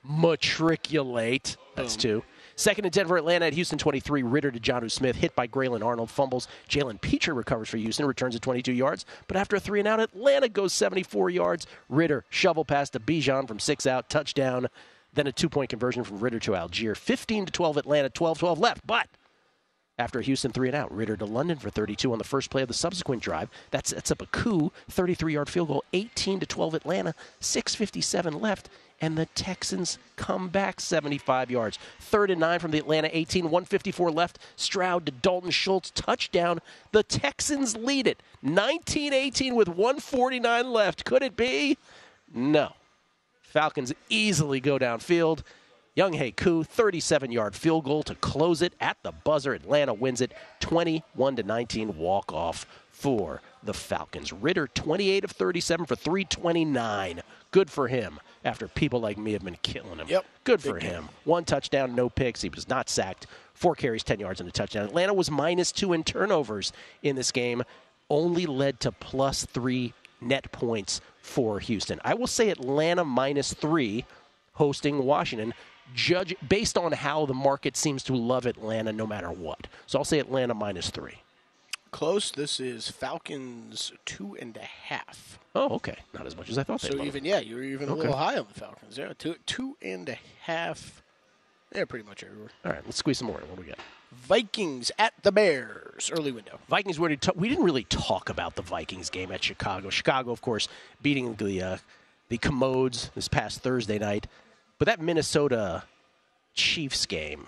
Speaker 8: matriculate. That's Boom. two. Second and ten for Atlanta at Houston twenty-three. Ritter to Jonnu Smith, hit by Graylin Arnold, fumbles. Jalen Peter recovers for Houston, returns at twenty-two yards. But after a three and out, Atlanta goes seventy-four yards. Ritter, shovel pass to Bijan from six out, touchdown. Then a two-point conversion from Ritter to Algier. fifteen to twelve Atlanta, twelve twelve left. But after a Houston three and out, Ritter to London for thirty-two on the first play of the subsequent drive. That sets up a coup, thirty-three-yard field goal, eighteen to twelve Atlanta, six fifty-seven left. And the Texans come back seventy-five yards. Third and nine from the Atlanta eighteen, one fifty-four left. Stroud to Dalton Schultz, touchdown. The Texans lead it, nineteen eighteen with one forty-nine left. Could it be? No. Falcons easily go downfield. Younghae Koo, thirty-seven-yard field goal to close it at the buzzer. Atlanta wins it, twenty-one to nineteen walk-off for the Falcons. Ritter, twenty-eight of thirty-seven for three twenty-nine. Good for him after people like me have been killing him.
Speaker 9: Yep.
Speaker 8: Good for him. Game. One touchdown, no picks. He was not sacked. Four carries, ten yards, and a touchdown. Atlanta was minus two in turnovers in this game. Only led to plus three net points for Houston. I will say Atlanta minus three hosting Washington, judge based on how the market seems to love Atlanta no matter what. So I'll say Atlanta minus three.
Speaker 9: Close. This is Falcons two and a half.
Speaker 8: Oh, okay. Not as much as I thought.
Speaker 9: So even yeah, you were even okay. a little high on the Falcons. Yeah, two two and a half. They're pretty much everywhere.
Speaker 8: All right, let's squeeze some more. What do we got?
Speaker 9: Vikings at the Bears. Early window.
Speaker 8: Vikings. We didn't really talk about the Vikings game at Chicago. Chicago, of course, beating the uh, the Commodes this past Thursday night. But that Minnesota Chiefs game.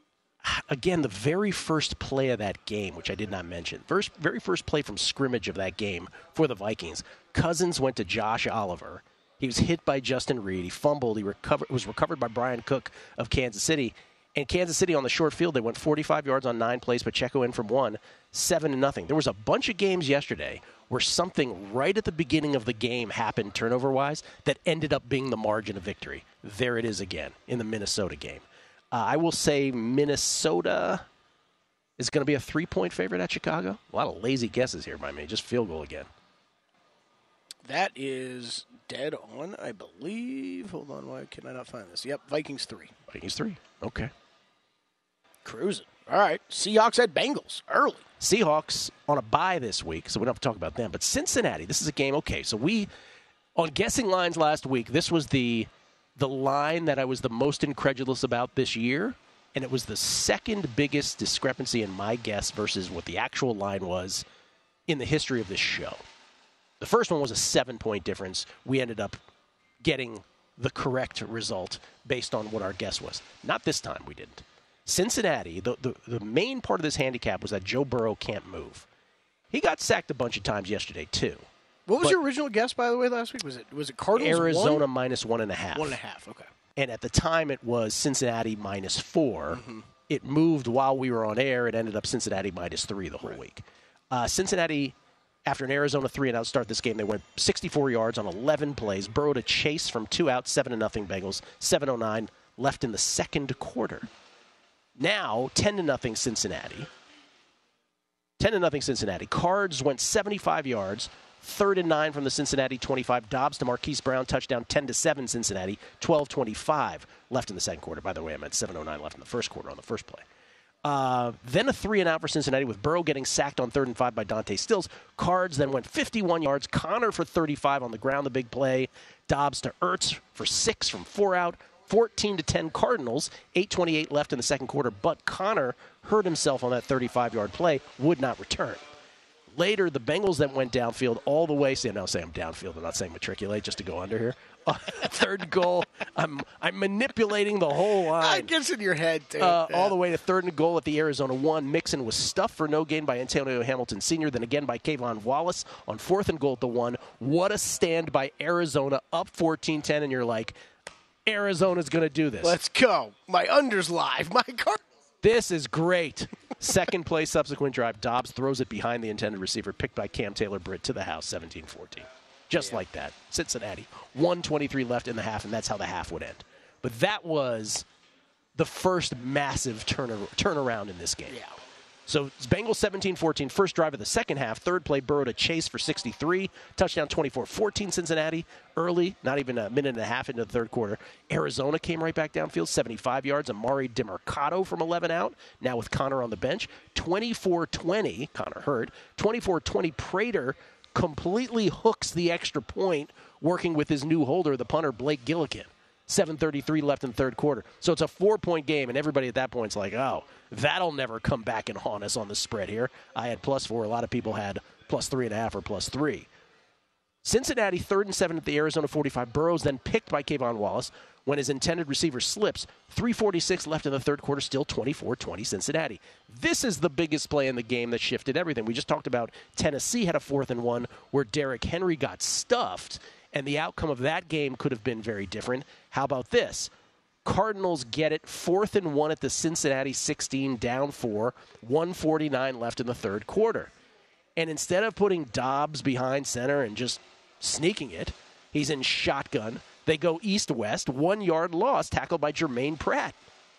Speaker 8: Again, the very first play of that game, which I did not mention, first, very first play from scrimmage of that game for the Vikings, Cousins went to Josh Oliver He was hit by Justin Reed. He fumbled. He recovered, was recovered by Brian Cook of Kansas City. And Kansas City on the short field, they went forty-five yards on nine plays. Pacheco in from one, seven to nothing. There was a bunch of games yesterday where something right at the beginning of the game happened turnover-wise that ended up being the margin of victory. There it is again in the Minnesota game. Uh, I will say Minnesota is going to be a three-point favorite at Chicago. A lot of lazy guesses here by me. Just field goal again.
Speaker 9: That is dead on, I believe. Hold on, why can I not find this? Yep, Vikings three.
Speaker 8: Vikings three. Okay.
Speaker 9: Cruising. All right. Seahawks at Bengals early.
Speaker 8: Seahawks on a bye this week, so we don't have to talk about them. But Cincinnati, this is a game. Okay, so we, on guessing lines last week, this was the the line that I was the most incredulous about this year, and it was the second biggest discrepancy in my guess versus what the actual line was in the history of this show. The first one was a seven-point difference. We ended up getting the correct result based on what our guess was. Not this time, we didn't. Cincinnati, the, the, the main part of this handicap was that Joe Burrow can't move. He got sacked a bunch of times yesterday, too.
Speaker 9: What was
Speaker 8: but
Speaker 9: your original guess, by the way, last week? Was it was it Cardinals
Speaker 8: Arizona
Speaker 9: one?
Speaker 8: minus one and a half.
Speaker 9: One and a half, okay.
Speaker 8: And at the time, it was Cincinnati minus four.
Speaker 9: Mm-hmm.
Speaker 8: It moved while we were on air. It ended up Cincinnati minus three the whole
Speaker 9: Right.
Speaker 8: week. Uh, Cincinnati... After an Arizona three and out start this game, they went sixty-four yards on eleven plays. Burrow to chase from two out, seven to nothing Bengals. seven oh nine left in the second quarter. Now ten to nothing Cincinnati. ten to nothing Cincinnati. Cards went seventy-five yards. Third and nine from the Cincinnati twenty-five. Dobbs to Marquise Brown, touchdown ten to seven Cincinnati. twelve twenty-five left in the second quarter. By the way, I meant seven oh nine left in the first quarter on the first play. Uh, then a three and out for Cincinnati with Burrow getting sacked on third and five by Dante Stills. Cards then went fifty-one yards. Connor for thirty-five on the ground, the big play. Dobbs to Ertz for six from four out. fourteen to ten Cardinals. eight twenty-eight left in the second quarter, but Connor hurt himself on that thirty-five-yard play, would not return. Later, the Bengals then went downfield all the way. See, I'm now saying downfield. I'm not saying matriculate just to go under here. Uh, third goal. I'm I'm manipulating the whole line.
Speaker 9: It gets in your head, too.
Speaker 8: Uh,
Speaker 9: yeah.
Speaker 8: All the way to third and goal at the Arizona one. Mixon was stuffed for no gain by Antonio Hamilton Senior Then again by Kayvon Wallace on fourth and goal at the one. What a stand by Arizona, up fourteen ten, and you're like, Arizona's going to do this.
Speaker 9: Let's go. My under's live. My car.
Speaker 8: This is great. Second play, subsequent drive. Dobbs throws it behind the intended receiver, picked by Cam Taylor-Britt to the house, seventeen fourteen. Just yeah. like that. Cincinnati. one twenty-three left in the half, and that's how the half would end. But that was the first massive turn- turnaround in this game.
Speaker 9: Yeah.
Speaker 8: So it's Bengals seventeen fourteen, first drive of the second half. Third play, Burrow to Chase for sixty-three. Touchdown twenty-four fourteen Cincinnati. Early, not even a minute and a half into the third quarter. Arizona came right back downfield, seventy-five yards. Amari DiMercato from eleven out, now with Connor on the bench. twenty-four twenty, Connor hurt. twenty-four twenty, Prater completely hooks the extra point, working with his new holder, the punter, Blake Gillikin. seven thirty-three left in the third quarter. So it's a four-point game, and everybody at that point is like, oh, that'll never come back and haunt us on the spread here. I had plus four. A lot of people had plus three and a half or plus three. Cincinnati, third and seven at the Arizona forty-five. Burrow's then picked by Kayvon Wallace when his intended receiver slips. three forty-six left in the third quarter, still twenty-four twenty Cincinnati. This is the biggest play in the game that shifted everything. We just talked about Tennessee had a fourth and one where Derrick Henry got stuffed, and the outcome of that game could have been very different. How about this? Cardinals get it, fourth and one at the Cincinnati sixteen, down four, one forty-nine left in the third quarter. And instead of putting Dobbs behind center and just sneaking it, he's in shotgun. They go east-west, one-yard loss, tackled by Jermaine Pratt.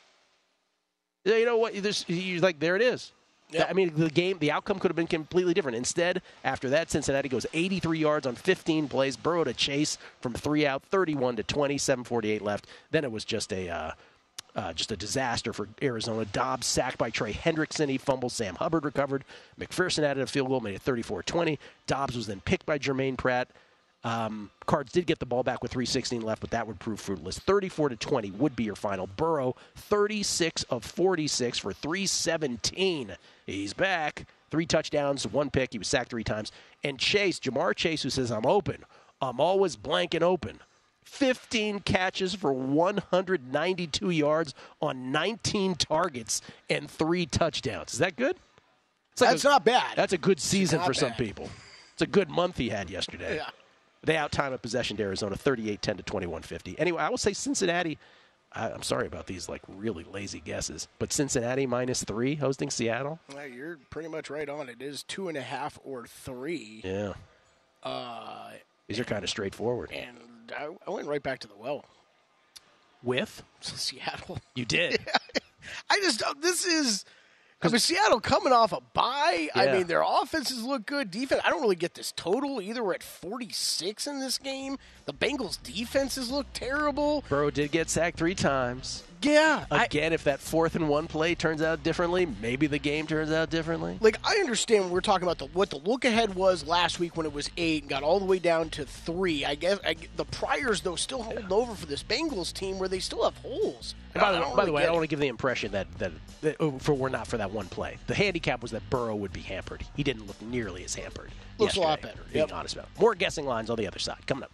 Speaker 8: You know what? There's, you're like, there it is. Yep. I mean, the game, the outcome could have been completely different. Instead, after that, Cincinnati goes eighty-three yards on fifteen plays. Burrow to Chase from three out, thirty-one to twenty, seven forty-eight left. Then it was just a uh, uh, just a disaster for Arizona. Dobbs sacked by Trey Hendrickson. He fumbled. Sam Hubbard recovered. McPherson added a field goal, made it thirty-four twenty. Dobbs was then picked by Jermaine Pratt. Um, Cards did get the ball back with three sixteen left, but that would prove fruitless. thirty-four to twenty would be your final. Burrow, thirty-six of forty-six for three seventeen. He's back. Three touchdowns, one pick. He was sacked three times. And Chase, Jamar Chase, who says, I'm open. I'm always blank and open. fifteen catches for one hundred ninety-two yards on nineteen targets and three touchdowns. Is that good?
Speaker 9: It's like that's a, not bad.
Speaker 8: That's a good season for
Speaker 9: bad.
Speaker 8: some people. It's a good month he had yesterday.
Speaker 9: Yeah.
Speaker 8: They out-time a possession to Arizona, thirty-eight ten to twenty-one fifty. Anyway, I will say Cincinnati, I, I'm sorry about these like really lazy guesses, but Cincinnati minus three hosting Seattle?
Speaker 9: Well, you're pretty much right on. It is two and a half or three.
Speaker 8: Yeah.
Speaker 9: Uh,
Speaker 8: These are kind of straightforward.
Speaker 9: And I, I went right back to the well.
Speaker 8: With?
Speaker 9: Seattle.
Speaker 8: You did?
Speaker 9: I just, this is... I mean, Seattle coming off a bye.
Speaker 8: Yeah.
Speaker 9: I mean, their offenses look good. Defense, I don't really get this total either. We're at forty-six in this game. The Bengals' defenses look terrible.
Speaker 8: Burrow did get sacked three times.
Speaker 9: Yeah.
Speaker 8: Again,
Speaker 9: I,
Speaker 8: if that fourth and one play turns out differently, maybe the game turns out differently.
Speaker 9: Like, I understand when we're talking about the, what the look-ahead was last week when it was eight and got all the way down to three. I guess I, the priors, though, still holding yeah. over for this Bengals team where they still have holes.
Speaker 8: And by the, by really the way, I don't want to give the impression that, that, that oh, for we're not for that one play. The handicap was that Burrow would be hampered. He didn't look nearly as hampered.
Speaker 9: Looks a lot better.
Speaker 8: Being
Speaker 9: yep.
Speaker 8: honest about it. More guessing lines on the other side. Coming up.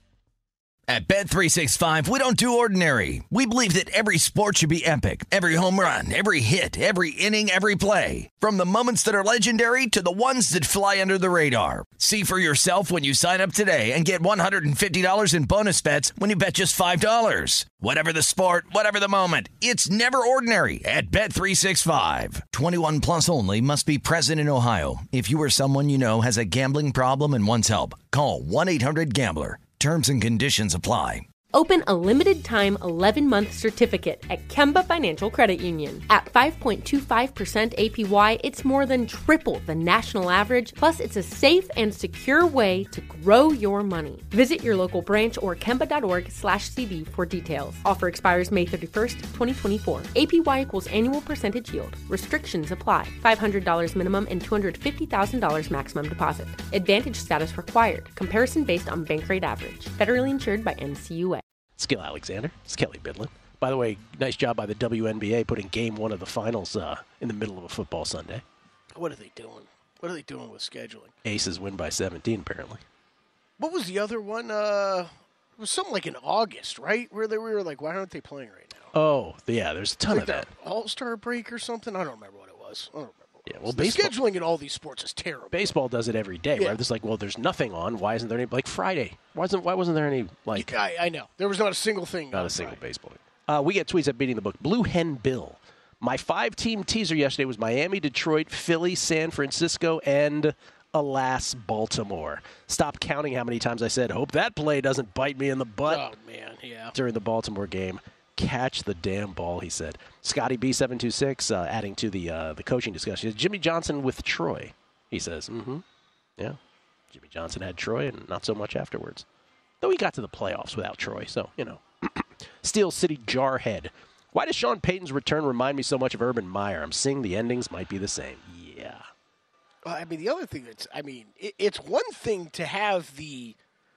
Speaker 1: At Bet three sixty-five, we don't do ordinary. We believe that every sport should be epic. Every home run, every hit, every inning, every play. From the moments that are legendary to the ones that fly under the radar. See for yourself when you sign up today and get one hundred fifty dollars in bonus bets when you bet just five dollars. Whatever the sport, whatever the moment, it's never ordinary at Bet three sixty-five. twenty-one plus only. Must be present in Ohio. If you or someone you know has a gambling problem and wants help, call one eight hundred gambler. Terms and conditions apply.
Speaker 12: Open a limited-time eleven-month certificate at Kemba Financial Credit Union. At five point two five percent A P Y, it's more than triple the national average, plus it's a safe and secure way to grow your money. Visit your local branch or kemba.org slash CD for details. Offer expires May thirty-first, twenty twenty-four. A P Y equals annual percentage yield. Restrictions apply. five hundred dollars minimum and two hundred fifty thousand dollars maximum deposit. Advantage status required. Comparison based on bank rate average. Federally insured by N C U A.
Speaker 8: Skill Alexander. It's Kelly Bidlin. By the way, nice job by the W N B A putting game one of the finals uh, in the middle of a football Sunday.
Speaker 9: What are they doing? What are they doing with scheduling?
Speaker 8: Aces win by seventeen, apparently.
Speaker 9: What was the other one? Uh, it was something like in August, right? Where they were like, why aren't they playing right now?
Speaker 8: Oh, yeah, there's a ton
Speaker 9: like
Speaker 8: of that.
Speaker 9: All-Star break or something? I don't remember what it was. I don't remember.
Speaker 8: Yeah, well,
Speaker 9: the
Speaker 8: baseball,
Speaker 9: scheduling in all these sports is terrible.
Speaker 8: Baseball does it every day,
Speaker 9: yeah.
Speaker 8: right? It's like, well, there's nothing on. Why isn't there any, like Friday? Why wasn't, why wasn't there any, like.
Speaker 9: I, I know. There was not a single thing.
Speaker 8: Not a single Friday. Baseball. Uh, we get tweets at Beating the Book. Blue Hen Bill. My five-team teaser yesterday was Miami, Detroit, Philly, San Francisco, and, alas, Baltimore. Stop counting how many times I said, hope that play doesn't bite me in the butt.
Speaker 9: Oh, man, yeah.
Speaker 8: During the Baltimore game. Catch the damn ball, he said. Scotty B seven two six, uh, adding to the uh, the coaching discussion. Jimmy Johnson with Troy, he says. Mm-hmm. Yeah. Jimmy Johnson had Troy and not so much afterwards. Though he got to the playoffs without Troy, so, you know. Steel City Jarhead. Why does Sean Payton's return remind me so much of Urban Meyer? I'm seeing the endings might be the same. Yeah.
Speaker 9: Well, I mean, the other thing that's, I mean, it, it's one thing to have the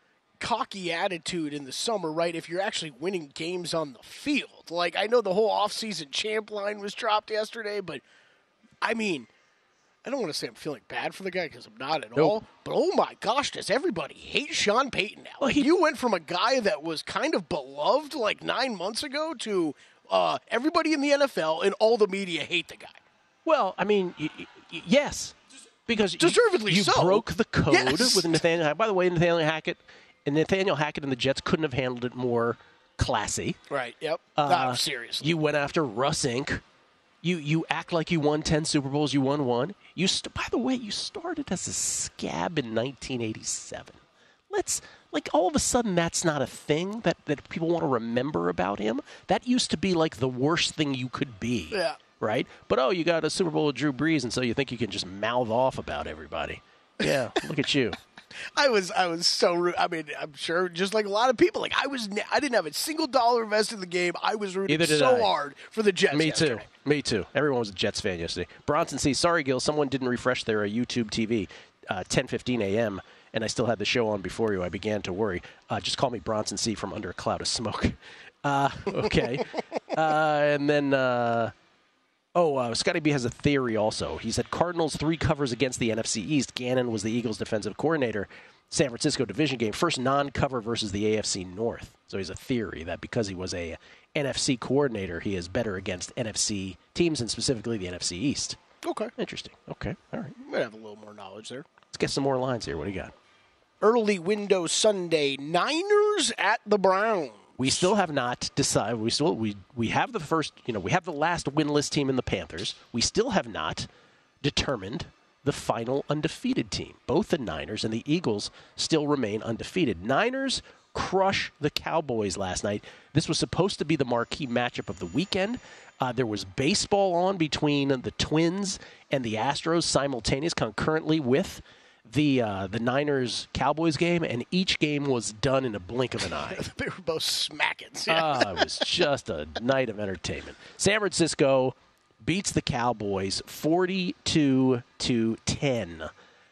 Speaker 9: cocky attitude in the summer, right, if you're actually winning games on the field. Like, I know the whole offseason champ line was dropped yesterday, but, I mean, I don't want to say I'm feeling bad for the guy because I'm not at nope. all, but oh my gosh, does everybody hate Sean Payton now? Like, you went from a guy that was kind of beloved like nine months ago to uh, everybody in the N F L and all the media hate the guy.
Speaker 8: Well, I mean, y- y- yes, because
Speaker 9: deservedly
Speaker 8: you, you
Speaker 9: so.
Speaker 8: broke the code
Speaker 9: yes.
Speaker 8: with Nathaniel Hackett. By the way, Nathaniel Hackett and Nathaniel Hackett and the Jets couldn't have handled it more classy.
Speaker 9: Right, yep.
Speaker 8: Uh,
Speaker 9: no, seriously.
Speaker 8: You went after Russ Incorporated. You you act like you won ten Super Bowls. You won one. You st- By the way, you started as a scab in nineteen eighty-seven. Let's, like, all of a sudden that's not a thing that, that people want to remember about him. That used to be, like, the worst thing you could be.
Speaker 9: Yeah.
Speaker 8: Right? But, oh, you got a Super Bowl with Drew Brees, and so you think you can just mouth off about everybody. Yeah, look at you.
Speaker 9: I was I was so rude. I mean, I'm sure just like a lot of people. Like I was, I didn't have a single dollar invested in the game. I was rooting so I. hard for the Jets.
Speaker 8: Me
Speaker 9: yesterday.
Speaker 8: too. Me too. Everyone was a Jets fan yesterday. Bronson C. Sorry, Gil. Someone didn't refresh their uh, YouTube T V. Uh, ten fifteen a.m. and I still had the show on before you. I began to worry. Uh, just call me Bronson C. from under a cloud of smoke. Uh, okay. uh, and then. Uh, Oh, uh, Scotty B has a theory also. He said Cardinals three covers against the N F C East. Gannon was the Eagles' defensive coordinator. San Francisco division game. First non-cover versus the A F C North. So he has a theory that because he was a N F C coordinator, he is better against N F C teams and specifically the N F C East.
Speaker 9: Okay.
Speaker 8: Interesting. Okay. All right.
Speaker 9: You might have a little more knowledge there.
Speaker 8: Let's get some more lines here. What do you got?
Speaker 9: early window Sunday. Niners at the Browns.
Speaker 8: We still have not decided. We still we we have the first. You know, we have the last winless team in the Panthers. We still have not determined the final undefeated team. Both the Niners and the Eagles still remain undefeated. Niners crush the Cowboys last night. This was supposed to be the marquee matchup of the weekend. Uh, there was baseball on between the Twins and the Astros simultaneous, concurrently with the uh, the Niners-Cowboys game, and each game was done in a blink of an eye.
Speaker 9: They were both smacking.
Speaker 8: Yeah. uh, it was just a night of entertainment. San Francisco beats the Cowboys forty-two to ten.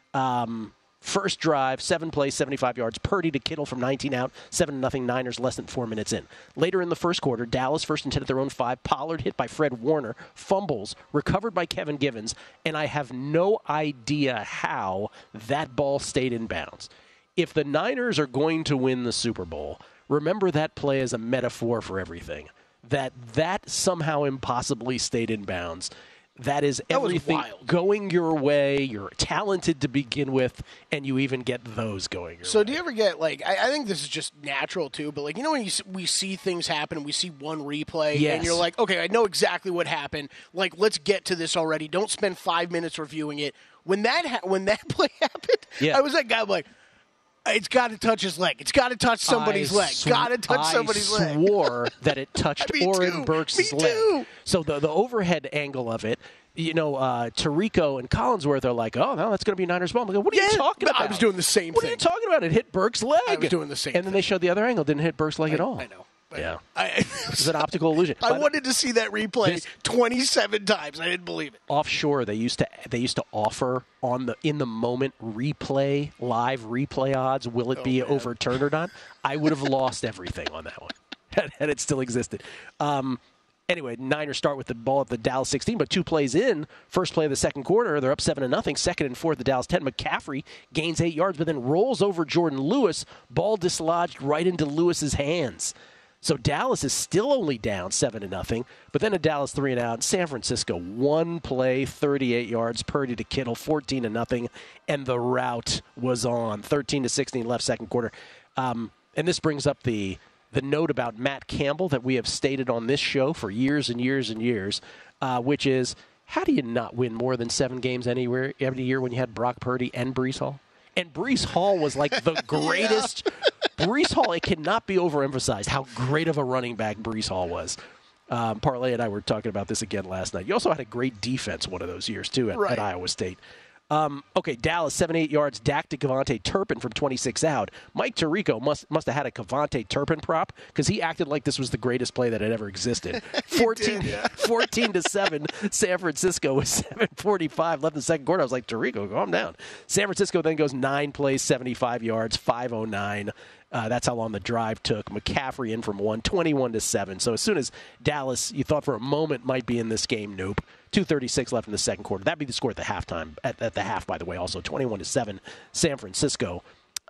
Speaker 8: Um, first drive, seven plays, seventy-five yards. Purdy to Kittle from nineteen out, seven to nothing. Niners less than four minutes in. Later in the first quarter, Dallas first and ten at their own five. Pollard hit by Fred Warner. Fumbles, recovered by Kevin Givens. And I have no idea how that ball stayed in bounds. If the Niners are going to win the Super Bowl, remember that play as a metaphor for everything. That that somehow impossibly stayed in bounds. That is everything
Speaker 9: that
Speaker 8: going your way. You're talented to begin with, and you even get those going your
Speaker 9: so
Speaker 8: way.
Speaker 9: Do you ever get, like, I, I think this is just natural, too, but, like, you know when you, we see things happen and we see one replay,
Speaker 8: yes.
Speaker 9: and you're like, okay, I know exactly what happened. Like, let's get to this already. Don't spend five minutes reviewing it. When that ha- when that play happened,
Speaker 8: yeah.
Speaker 9: I was that guy, I'm like, it's got to touch his leg. It's got to touch somebody's
Speaker 8: I
Speaker 9: leg.
Speaker 8: sw-
Speaker 9: Got to touch
Speaker 8: I
Speaker 9: somebody's leg.
Speaker 8: I swore that it touched
Speaker 9: Me
Speaker 8: Oren
Speaker 9: too.
Speaker 8: Burks'
Speaker 9: Me
Speaker 8: leg.
Speaker 9: too.
Speaker 8: So the the overhead angle of it, you know, uh, Tirico and Collinsworth are like, oh, no, that's going to be Niners ball. I'm like, what are
Speaker 9: Yeah,
Speaker 8: you talking
Speaker 9: but
Speaker 8: about?
Speaker 9: I was doing the same
Speaker 8: what
Speaker 9: thing.
Speaker 8: What are you talking about? It hit Burks' leg.
Speaker 9: I was doing the same
Speaker 8: And then
Speaker 9: thing.
Speaker 8: they showed the other angle. Didn't hit Burks' leg
Speaker 9: I,
Speaker 8: at all.
Speaker 9: I know.
Speaker 8: Yeah.
Speaker 9: I,
Speaker 8: It was an optical illusion.
Speaker 9: I
Speaker 8: By the-
Speaker 9: wanted to see that replay
Speaker 8: This-
Speaker 9: twenty-seven times. I didn't believe it.
Speaker 8: Offshore, they used to they used to offer on the in the moment replay live replay odds. Will it
Speaker 9: Oh,
Speaker 8: be
Speaker 9: man.
Speaker 8: overturned or not? I would have lost everything on that one had, had it still existed. Um, anyway, Niners start with the ball at the Dallas sixteen, but two plays in, first play of the second quarter, they're up seven to nothing. Second and fourth, the Dallas ten. McCaffrey gains eight yards, but then rolls over Jordan Lewis. Ball dislodged right into Lewis's hands. So Dallas is still only down seven to nothing, but then a Dallas three and out. San Francisco one play, thirty-eight yards. Purdy to Kittle, fourteen to nothing, and the rout was on. thirteen to sixteen left second quarter. Um, and this brings up the the note about Matt Campbell that we have stated on this show for years and years and years, uh, which is, how do you not win more than seven games anywhere every year when you had Brock Purdy and Breece Hall? And Breece Hall was like the greatest. Breece Hall, it cannot be overemphasized how great of a running back Breece Hall was. Um, Parlay and I were talking about this again last night. You also had a great defense one of those years, too, at,
Speaker 9: Right.
Speaker 8: at Iowa State. Um, okay, Dallas, seventy-eight yards. Dak to Kevontae Turpin from twenty-six out. Mike Tirico must must have had a Kevontae Turpin prop because he acted like this was the greatest play that had ever existed. fourteen,
Speaker 9: did, yeah.
Speaker 8: fourteen to seven, San Francisco with seven forty-five left in the second quarter. I was like, Tirico, calm down. San Francisco then goes nine plays, seventy-five yards, five oh nine. Uh, that's how long the drive took. McCaffrey in from one, twenty-one to seven. So as soon as Dallas, you thought for a moment might be in this game, nope. two thirty-six left in the second quarter. That'd be the score at the halftime. At, at the half, by the way, also twenty-one to seven, San Francisco.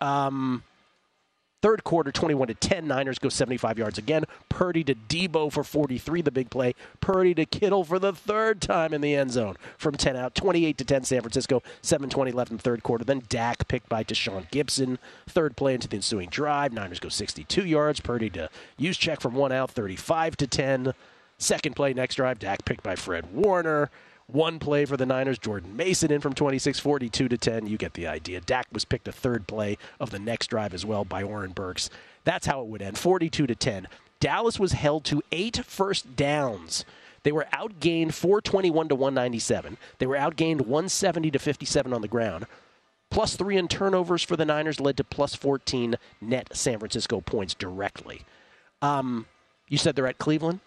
Speaker 8: Um, third quarter, twenty-one to ten. Niners go seventy-five yards again. Purdy to Debo for forty-three, the big play. Purdy to Kittle for the third time in the end zone from ten out. twenty-eight to ten, San Francisco. seven twenty left in the third quarter. Then Dak picked by Deshaun Gibson. Third play into the ensuing drive. Niners go sixty-two yards. Purdy to Juszczyk from one out. thirty-five to ten. Second play, next drive, Dak picked by Fred Warner. One play for the Niners, Jordan Mason in from twenty-six, forty-two to ten. You get the idea. Dak was picked a third play of the next drive as well by Oren Burks. That's how it would end, forty-two to ten. Dallas was held to eight first downs. They were outgained four twenty-one to one ninety-seven. They were outgained one seventy to fifty-seven on the ground. Plus three in turnovers for the Niners led to plus fourteen net San Francisco points directly. Um, you said they're at Cleveland?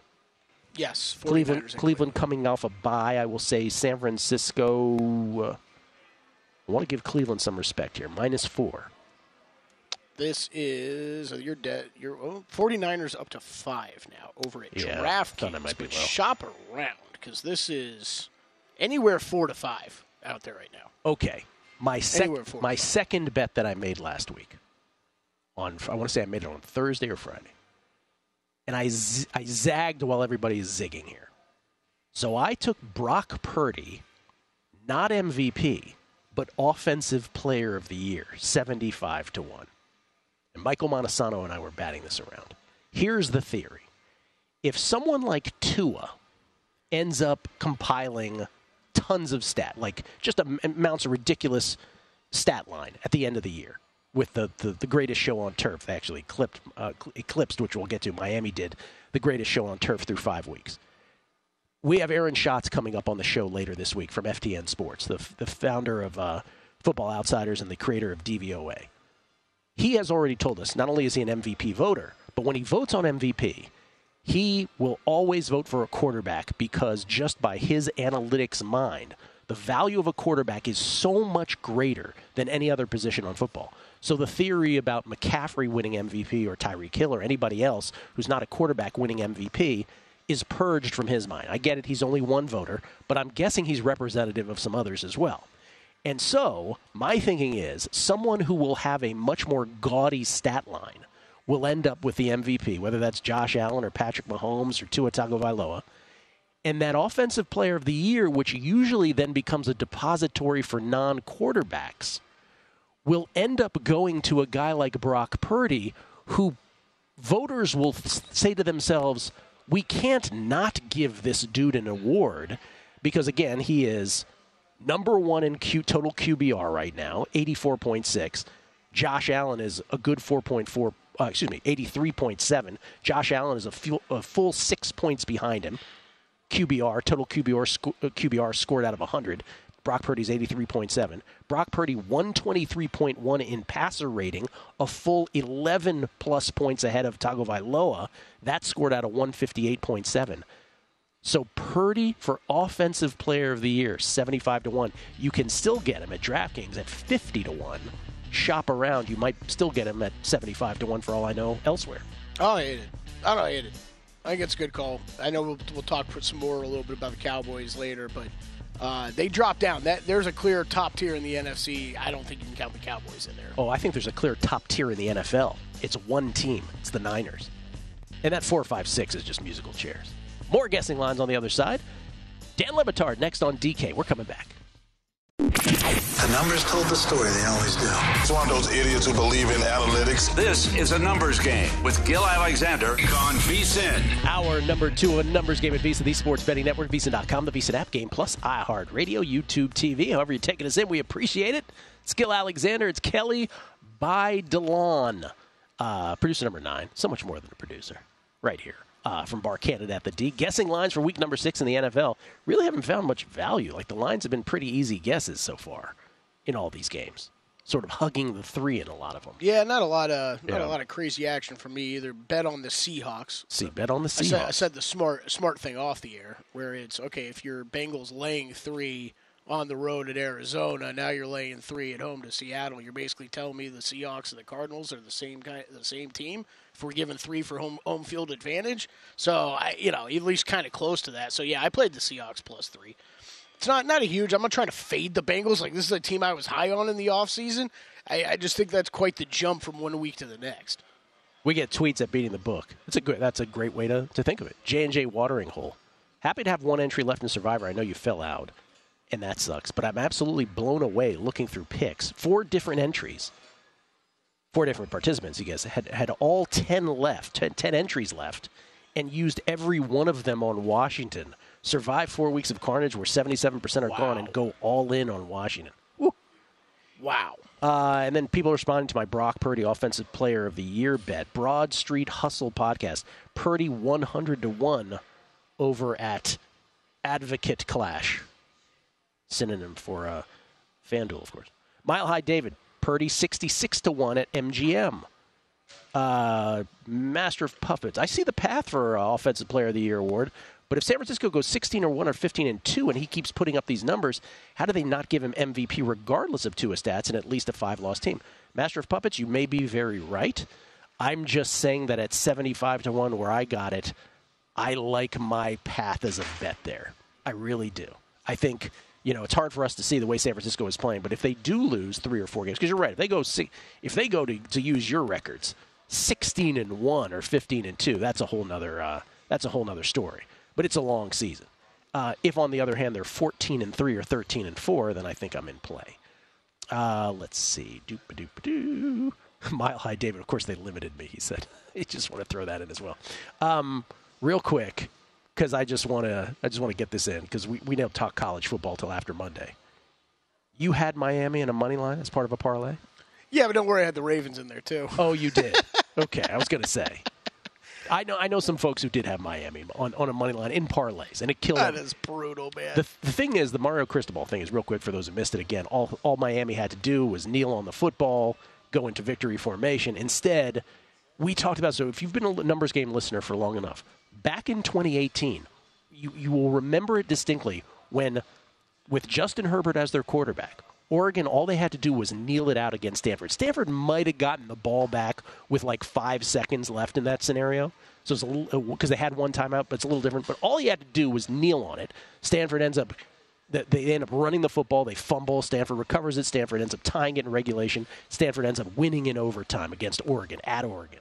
Speaker 9: Yes.
Speaker 8: Cleveland,
Speaker 9: forty-niners in
Speaker 8: Cleveland coming off a bye. I will say San Francisco. Uh, I want to give Cleveland some respect here. Minus four.
Speaker 9: This is uh, you're dead. You're oh, forty-niners up to five now over at
Speaker 8: Yeah, thought I
Speaker 9: DraftKings.
Speaker 8: might be
Speaker 9: But
Speaker 8: low.
Speaker 9: shop around because this is anywhere four to five out there right now.
Speaker 8: Okay, my sec-
Speaker 9: Anywhere four.
Speaker 8: my second bet that I made last week. On I want to say I made it on Thursday or Friday, and I z- I zagged while everybody is zigging here. So I took Brock Purdy, not M V P, but Offensive Player of the Year, seventy-five to one. And Michael Montesano and I were batting this around. Here's the theory. If someone like Tua ends up compiling tons of stat, like just amounts of ridiculous stat line at the end of the year with the, the, the greatest show on turf. They actually eclipsed, uh, eclipsed, which we'll get to. Miami did the greatest show on turf through five weeks. We have Aaron Schatz coming up on the show later this week from F T N Sports, the, the founder of uh, Football Outsiders and the creator of D V O A. He has already told us not only is he an M V P voter, but when he votes on M V P, he will always vote for a quarterback because just by his analytics mind, the value of a quarterback is so much greater than any other position on football. So the theory about McCaffrey winning M V P or Tyreek Hill or anybody else who's not a quarterback winning M V P is purged from his mind. I get it, he's only one voter, but I'm guessing he's representative of some others as well. And so my thinking is someone who will have a much more gaudy stat line will end up with the M V P, whether that's Josh Allen or Patrick Mahomes or Tua Tagovailoa. And that Offensive Player of the Year, which usually then becomes a depository for non-quarterbacks, will end up going to a guy like Brock Purdy, who voters will say to themselves, we can't not give this dude an award because, again, he is number one in Q, total Q B R right now, eighty-four point six. Josh Allen is a good four point four, uh, excuse me, eighty-three point seven. Josh Allen is a, full, a full six points behind him. Q B R, total Q B R, sco- uh, Q B R scored out of one hundred. Brock Purdy's eighty-three point seven. Brock Purdy, one twenty-three point one in passer rating, a full eleven plus points ahead of Tagovailoa. That scored out of one fifty-eight point seven. So Purdy for Offensive Player of the Year, seventy-five to one. You can still get him at DraftKings at fifty to one. Shop around, you might still get him at seventy-five to one for all I know elsewhere.
Speaker 9: I don't hate it. I don't hate it. I think it's a good call. I know we'll, we'll talk for some more a little bit about the Cowboys later, but uh, they dropped down. That there's a clear top tier in the N F C. I don't think you can count the Cowboys in there.
Speaker 8: Oh, I think there's a clear top tier in the N F L. It's one team. It's the Niners. And that four, five, six is just musical chairs. More guessing lines on the other side. Dan Le Batard next on D K. We're coming back.
Speaker 5: The numbers told the story, they always do.
Speaker 6: It's one of those idiots who believe in analytics.
Speaker 7: This is a numbers game with Gil Alexander on VSiN.
Speaker 8: Our number two, a numbers game at VSiN, the Sports Betting Network, VSiN dot com, the VSiN app, Game Plus, iHeartRadio, YouTube T V. However you're taking us in, we appreciate it. It's Gil Alexander. It's Kelly by DeLon. Uh, producer number nine. So much more than a producer. Right here. Uh, from Bar Canada at the D. Guessing lines for week number six in the N F L. Really haven't found much value. Like, the lines have been pretty easy guesses so far in all these games. Sort of hugging the three in a lot of them.
Speaker 9: Yeah, not a lot of not
Speaker 8: Yeah.
Speaker 9: a lot of crazy action for me either. Bet on the Seahawks.
Speaker 8: See, bet on the
Speaker 9: I
Speaker 8: Seahawks.
Speaker 9: said, I said the smart smart thing off the air, where it's, okay, if your Bengals laying three on the road at Arizona, now you're laying three at home to Seattle. You're basically telling me the Seahawks and the Cardinals are the same guy, the same team. If we're giving three for home home field advantage, so I, you know, at least kind of close to that. So yeah, I played the Seahawks plus three. It's not not a huge. I'm not trying to fade the Bengals. Like, this is a team I was high on in the offseason. I, I just think that's quite the jump from one week to the next.
Speaker 8: We get tweets at Beating the Book. That's a good. That's a great way to, to think of it. J and J Watering Hole. Happy to have one entry left in Survivor. I know you fell out, and that sucks. But I'm absolutely blown away looking through picks. Four different entries. Four different participants, you guys, had, had all ten left, ten, ten entries left, and used every one of them on Washington. Survived four weeks of carnage where seventy-seven percent are
Speaker 9: Wow.
Speaker 8: gone and go all in on Washington. Woo.
Speaker 9: Wow.
Speaker 8: Uh, and then people responding to my Brock Purdy Offensive Player of the Year bet. Broad Street Hustle podcast. Purdy one hundred to one over at Advocate Clash. Synonym for uh, FanDuel, of course. Mile High David. Purdy sixty-six to one at M G M. Uh, Master of Puppets. I see the path for uh, Offensive Player of the Year award, but if San Francisco goes sixteen and one or fifteen and two and he keeps putting up these numbers, how do they not give him M V P regardless of Tua stats and at least a five-loss team? Master of Puppets, you may be very right. I'm just saying that at seventy-five to one where I got it, I like my path as a bet there. I really do. I think, you know, it's hard for us to see the way San Francisco is playing, but if they do lose three or four games, because you're right, if they go if they go to, to use your records, sixteen and one or fifteen and two, that's a whole nother uh, that's a whole nother story. But it's a long season. Uh, if on the other hand they're fourteen and three or thirteen and four, then I think I'm in play. Uh, let's see. Doop-a-doop-a-doo. Mile High David. Of course, they limited me, he said. I just want to throw that in as well. Um, real quick, because I just want to I just want to get this in, because we, we don't talk college football till after Monday. You had Miami in a money line as part of a parlay?
Speaker 9: Yeah, but don't worry, I had the Ravens in there, too.
Speaker 8: Oh, you did? Okay, I was going to say. I know I know some folks who did have Miami on, on a money line in parlays, and it killed
Speaker 9: That
Speaker 8: them.
Speaker 9: is brutal, man.
Speaker 8: The, the thing is, the Mario Cristobal thing is real quick for those who missed it again. All, all Miami had to do was kneel on the football, go into victory formation. Instead, we talked about, so if you've been a numbers game listener for long enough, back in twenty eighteen, you, you will remember it distinctly when, with Justin Herbert as their quarterback, Oregon, all they had to do was kneel it out against Stanford. Stanford might have gotten the ball back with like five seconds left in that scenario. So it's a little, because they had one timeout, but it's a little different. But all he had to do was kneel on it. Stanford ends up, they end up running the football. They fumble. Stanford recovers it. Stanford ends up tying it in regulation. Stanford ends up winning in overtime against Oregon, at Oregon.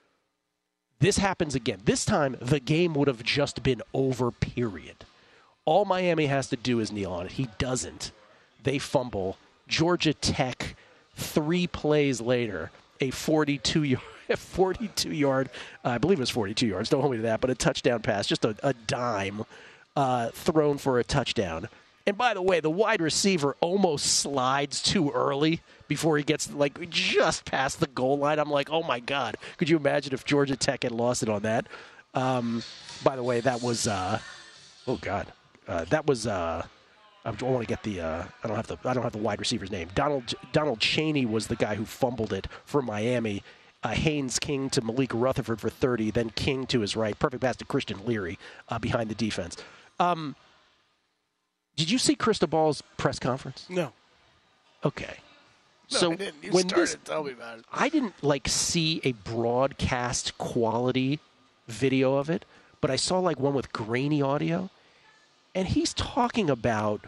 Speaker 8: This happens again. This time, the game would have just been over, period. All Miami has to do is kneel on it. He doesn't. They fumble. Georgia Tech, three plays later, a forty-two yard, forty-two yard, uh, I believe it was forty-two yards, don't hold me to that, but a touchdown pass, just a, a dime uh, thrown for a touchdown. And by the way, the wide receiver almost slides too early before he gets, like, just past the goal line. I'm like, oh, my God. Could you imagine if Georgia Tech had lost it on that? Um, by the way, that was, uh, oh, God. Uh, that was, uh, I want to get the, uh, I don't have the, I don't have the wide receiver's name. Donald Donald Chaney was the guy who fumbled it for Miami. Uh, Haynes King to Malik Rutherford for thirty, then King to his right. Perfect pass to Christian Leary uh, behind the defense. Um, did you see Cristobal's press conference?
Speaker 9: No.
Speaker 8: Okay.
Speaker 9: No,
Speaker 8: so
Speaker 9: I didn't. You
Speaker 8: when
Speaker 9: started.
Speaker 8: this,
Speaker 9: Tell me about it.
Speaker 8: I didn't like see a broadcast quality video of it, but I saw like one with grainy audio. And he's talking about,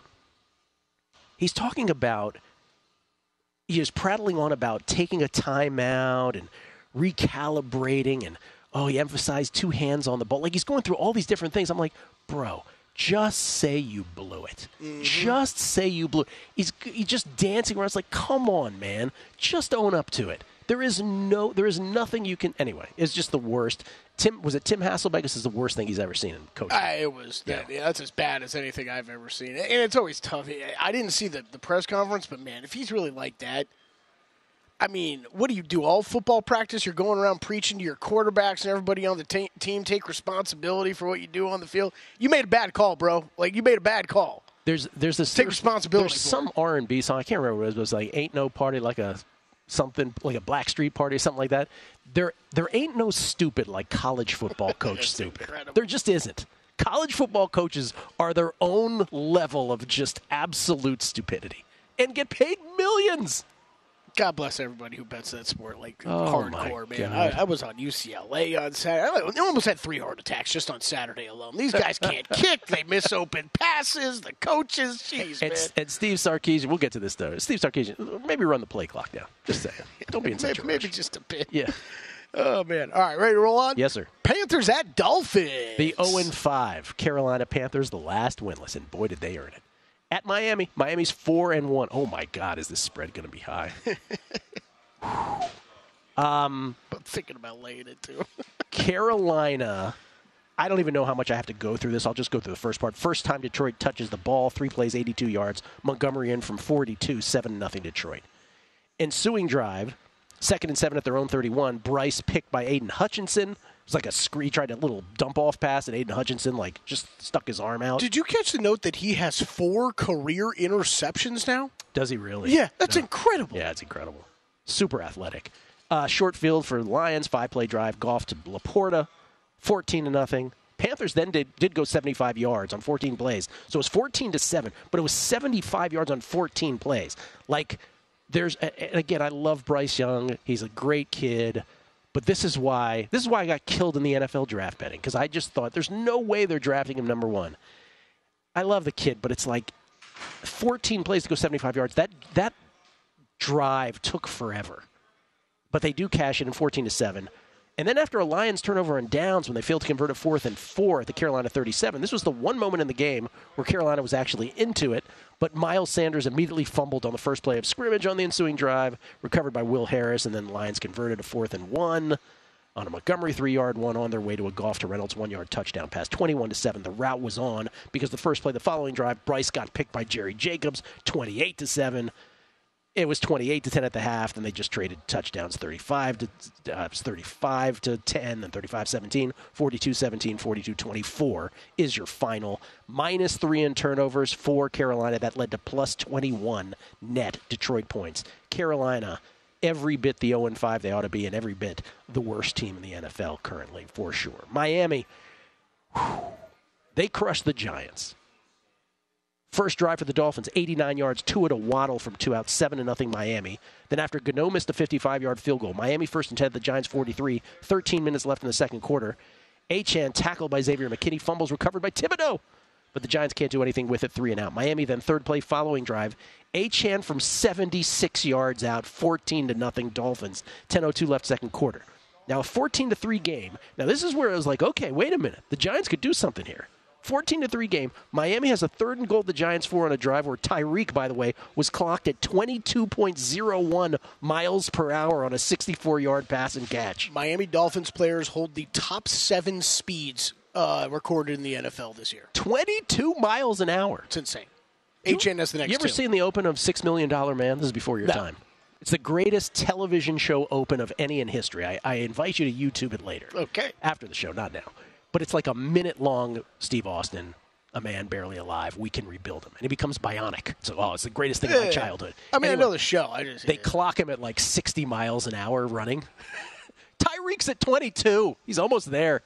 Speaker 8: he's talking about, he's prattling on about taking a timeout and recalibrating and, oh, he emphasized two hands on the ball. Like, he's going through all these different things. I'm like, bro, just say you blew it. Mm-hmm. Just say you blew it. He's, he's just dancing around. It's like, come on, man. Just own up to it. There is no, there is nothing you can, anyway, it's just the worst. Tim, was it Tim Hasselbeck? This is the worst thing he's ever seen in coaching.
Speaker 9: Uh, it was, yeah. That, yeah, that's as bad as anything I've ever seen. And it's always tough. I didn't see the, the press conference, but, man, if he's really like that, I mean, what do you do? All football practice, you're going around preaching to your quarterbacks and everybody on the t- team, take responsibility for what you do on the field. You made a bad call, bro. Like, you made a bad call.
Speaker 8: There's there's this
Speaker 9: Take responsibility
Speaker 8: There's
Speaker 9: for
Speaker 8: some
Speaker 9: it.
Speaker 8: R and B song, I can't remember what it was, but it was like, ain't no party like a something, like a Blackstreet party or something like that. There there ain't no stupid like college football coach stupid.
Speaker 9: Incredible.
Speaker 8: There just isn't. College football coaches are their own level of just absolute stupidity and get paid millions.
Speaker 9: God bless everybody who bets that sport, like
Speaker 8: Oh,
Speaker 9: hardcore,
Speaker 8: my
Speaker 9: man.
Speaker 8: God.
Speaker 9: I, I was on U C L A on Saturday. I almost had three heart attacks just on Saturday alone. These guys can't kick. They miss open passes. The coaches, jeez,
Speaker 8: And,
Speaker 9: man.
Speaker 8: and Steve Sarkisian, we'll get to this though. Steve Sarkisian, maybe run the play clock down. Just saying. Don't be in such
Speaker 9: maybe,
Speaker 8: a
Speaker 9: maybe
Speaker 8: rush.
Speaker 9: just a bit.
Speaker 8: Yeah.
Speaker 9: Oh, man. All right, ready to roll on?
Speaker 8: Yes, sir.
Speaker 9: Panthers at Dolphins.
Speaker 8: The oh and five Carolina Panthers, the last winless, and boy, did they earn it. At Miami, Miami's four and one. Oh my God, is this spread going to be high? um,
Speaker 9: I'm thinking about laying it, too.
Speaker 8: Carolina, I don't even know how much I have to go through this. I'll just go through the first part. First time Detroit touches the ball, three plays, eighty-two yards. Montgomery in from forty-two, seven nothing Detroit. Ensuing drive, second and seven at their own thirty-one. Bryce picked by Aiden Hutchinson. It was like a screen, tried a little dump-off pass, and Aiden Hutchinson like just stuck his arm out.
Speaker 9: Did you catch the note that he has four career interceptions now?
Speaker 8: Does he really?
Speaker 9: Yeah, that's
Speaker 8: No.
Speaker 9: incredible.
Speaker 8: Yeah, it's incredible. Super athletic. Uh, short field for the Lions, five-play drive, Goff to Laporta, fourteen to nothing. Panthers then did, did go seventy-five yards on fourteen plays. So it was fourteen to seven, but it was seventy-five yards on fourteen plays. Like, there's, and again, I love Bryce Young. He's a great kid. But this is why this is why I got killed in the N F L draft betting, because I just thought there's no way they're drafting him number one. I love the kid, but it's like fourteen plays to go seventy-five yards. That that drive took forever. But they do cash it in fourteen to seven. And then after a Lions turnover on downs when they failed to convert a fourth and four at the Carolina thirty-seven, this was the one moment in the game where Carolina was actually into it. But Miles Sanders immediately fumbled on the first play of scrimmage on the ensuing drive, recovered by Will Harris, and then the Lions converted a fourth and one on a Montgomery three-yard one on their way to a Goff to Reynolds one-yard touchdown pass, twenty-one to seven. The route was on because the first play the following drive, Bryce got picked by Jerry Jacobs, twenty-eight to seven. It was twenty-eight to ten at the half, then they just traded touchdowns, thirty-five to uh, thirty-five to ten, then thirty-five seventeen, forty-two seventeen, forty-two twenty-four is your final. Minus three in turnovers for Carolina. That led to plus twenty-one net Detroit points. Carolina, every bit the oh and five they ought to be, and every bit the worst team in the N F L currently, for sure. Miami, whew, they crushed the Giants. First drive for the Dolphins, eighty-nine yards, Tua to Waddle from two outs, seven to nothing Miami. Then after Gano missed a fifty-five-yard field goal, Miami first and ten, the Giants forty-three, thirteen minutes left in the second quarter. Achane tackled by Xavier McKinney, fumbles recovered by Thibodeau, but the Giants can't do anything with it, three and out. Miami then third play following drive, Achane from seventy-six yards out, fourteen to nothing Dolphins, ten oh two left second quarter. Now a fourteen to three game. Now this is where I was like, okay, wait a minute, the Giants could do something here. fourteen to three game. Miami has a third and goal the Giants for on a drive where Tyreek, by the way, was clocked at twenty-two point oh one miles per hour on a sixty-four-yard pass and catch.
Speaker 9: Miami Dolphins players hold the top seven speeds uh, recorded in the N F L this year.
Speaker 8: twenty-two miles an hour.
Speaker 9: It's insane. H N has the next
Speaker 8: You ever
Speaker 9: two.
Speaker 8: seen the open of Six Million Dollar Man? This is before your
Speaker 9: No.
Speaker 8: time. It's the greatest television show open of any in history. I, I invite you to YouTube it later.
Speaker 9: Okay.
Speaker 8: After the show, not now. But it's like a minute-long Steve Austin, a man barely alive, we can rebuild him. And he becomes bionic. So, oh, it's the greatest thing of my
Speaker 9: Yeah.
Speaker 8: childhood.
Speaker 9: I mean,
Speaker 8: Anyway,
Speaker 9: I know the show. I just
Speaker 8: They clock him at like sixty miles an hour running. Tyreek's at twenty-two. He's almost there.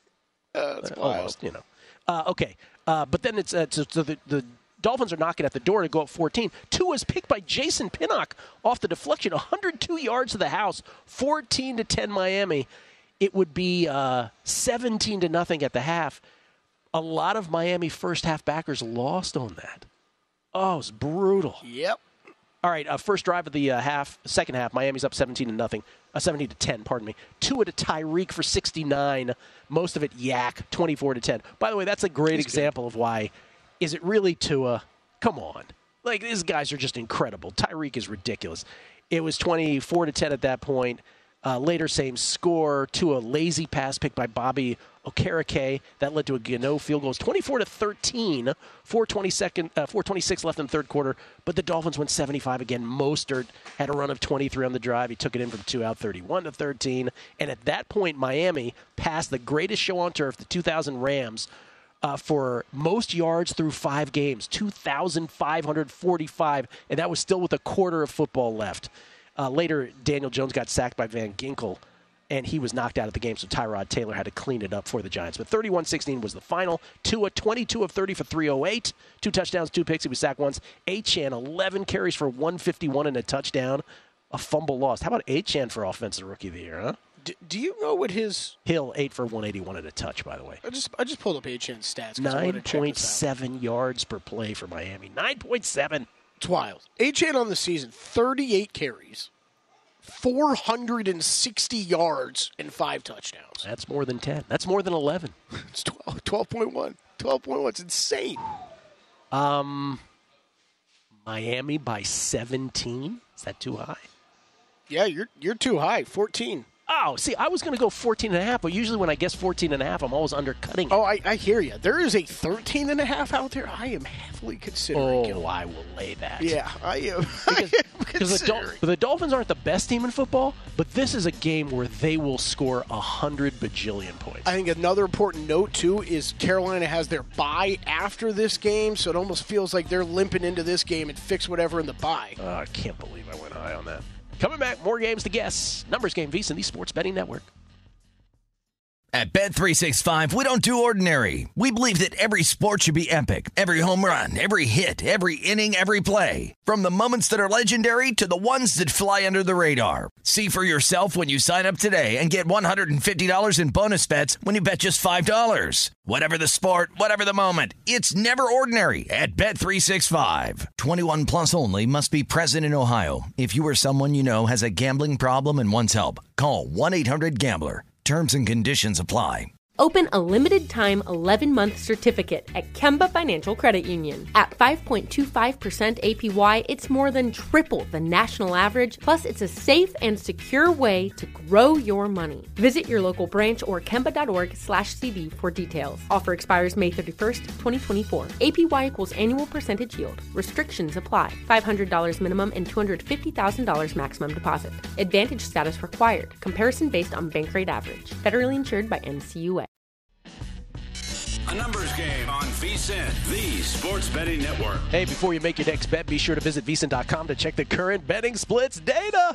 Speaker 9: Uh, that's
Speaker 8: Uh,
Speaker 9: wild.
Speaker 8: almost, you know. Uh, okay. Uh, but then it's uh, so, so the, the Dolphins are knocking at the door to go up fourteen. Tua's picked by Jason Pinnock off the deflection, one hundred two yards to the house, fourteen to ten Miami. It would be uh, seventeen to nothing at the half. A lot of Miami first half backers lost on that. Oh, it was brutal.
Speaker 9: Yep.
Speaker 8: All right, uh, first drive of the uh, half, second half, Miami's up seventeen to nothing, uh, seventeen to ten, pardon me. Tua to Tyreek for sixty-nine, most of it yak, twenty-four to ten. By the way, that's a great
Speaker 9: He's
Speaker 8: example good. of why, is it really Tua? Come on. Like, these guys are just incredible. Tyreek is ridiculous. It was twenty-four to ten at that point. Uh, later, same score, to a lazy pass pick by Bobby Okereke. That led to a Gano field goal. It's twenty-four to thirteen, four twenty-six left in the third quarter. But the Dolphins went seventy-five again. Mostert had a run of twenty-three on the drive. He took it in from two out, thirty-one to thirteen. And at that point, Miami passed the greatest show on turf, the two thousand Rams, uh, for most yards through five games, two thousand five hundred forty-five. And that was still with a quarter of football left. Uh, later, Daniel Jones got sacked by Van Ginkel, and he was knocked out of the game, so Tyrod Taylor had to clean it up for the Giants. But thirty-one sixteen was the final. Tua, twenty-two of thirty for three oh eight. Two touchdowns, two picks. He was sacked once. Achane, eleven carries for one fifty-one and a touchdown. A fumble lost. How about Achane for Offensive Rookie of the Year, huh?
Speaker 9: Do, do you know what his...
Speaker 8: Hill, eight for one eighty-one and a touch, by the way.
Speaker 9: I just I just pulled up H N's stats. 'cause I wanted to check
Speaker 8: nine point
Speaker 9: this out.
Speaker 8: seven yards per play for Miami. nine point seven.
Speaker 9: It's wild. H N on the season, thirty-eight carries, four hundred sixty yards, and five touchdowns.
Speaker 8: That's more than ten. That's more than eleven.
Speaker 9: It's twelve, twelve point one. twelve point one. It's insane.
Speaker 8: Um, Miami by seventeen? Is that too high?
Speaker 9: Yeah, you're you're too high. fourteen.
Speaker 8: Oh, see, I was going to go fourteen and a half, but usually when I guess fourteen and a half, I'm always undercutting it.
Speaker 9: Oh, I, I hear you. There is a thirteen and a half out there. I am heavily considering.
Speaker 8: Oh, I will lay that.
Speaker 9: Yeah, I am.
Speaker 8: Because,
Speaker 9: I am
Speaker 8: because the, Dol-
Speaker 9: considering.
Speaker 8: the Dolphins aren't the best team in football, but this is a game where they will score a hundred bajillion points.
Speaker 9: I think another important note, too, is Carolina has their bye after this game, so it almost feels like they're limping into this game and fix whatever in the bye.
Speaker 8: Oh, I can't believe I went high on that. Coming back, more games to guess. Numbers Game, VSiN, the Sports Betting Network.
Speaker 1: At Bet three sixty-five, we don't do ordinary. We believe that every sport should be epic. Every home run, every hit, every inning, every play. From the moments that are legendary to the ones that fly under the radar. See for yourself when you sign up today and get one hundred fifty dollars in bonus bets when you bet just five dollars. Whatever the sport, whatever the moment, it's never ordinary at Bet three sixty-five. twenty-one plus only. Must be present in Ohio. If you or someone you know has a gambling problem and wants help, call one eight hundred gambler. Terms and conditions apply.
Speaker 12: Open a limited-time eleven-month certificate at Kemba Financial Credit Union. At five point two five percent A P Y, it's more than triple the national average, plus it's a safe and secure way to grow your money. Visit your local branch or kemba.org slash CD for details. Offer expires May thirty-first, twenty twenty-four. A P Y equals annual percentage yield. Restrictions apply. five hundred dollars minimum and two hundred fifty thousand dollars maximum deposit. Advantage status required. Comparison based on bank rate average. Federally insured by N C U A.
Speaker 7: A numbers game on VSiN, the sports betting network.
Speaker 8: Hey, before you make your next bet, be sure to visit V S I N dot com to check the current betting splits data.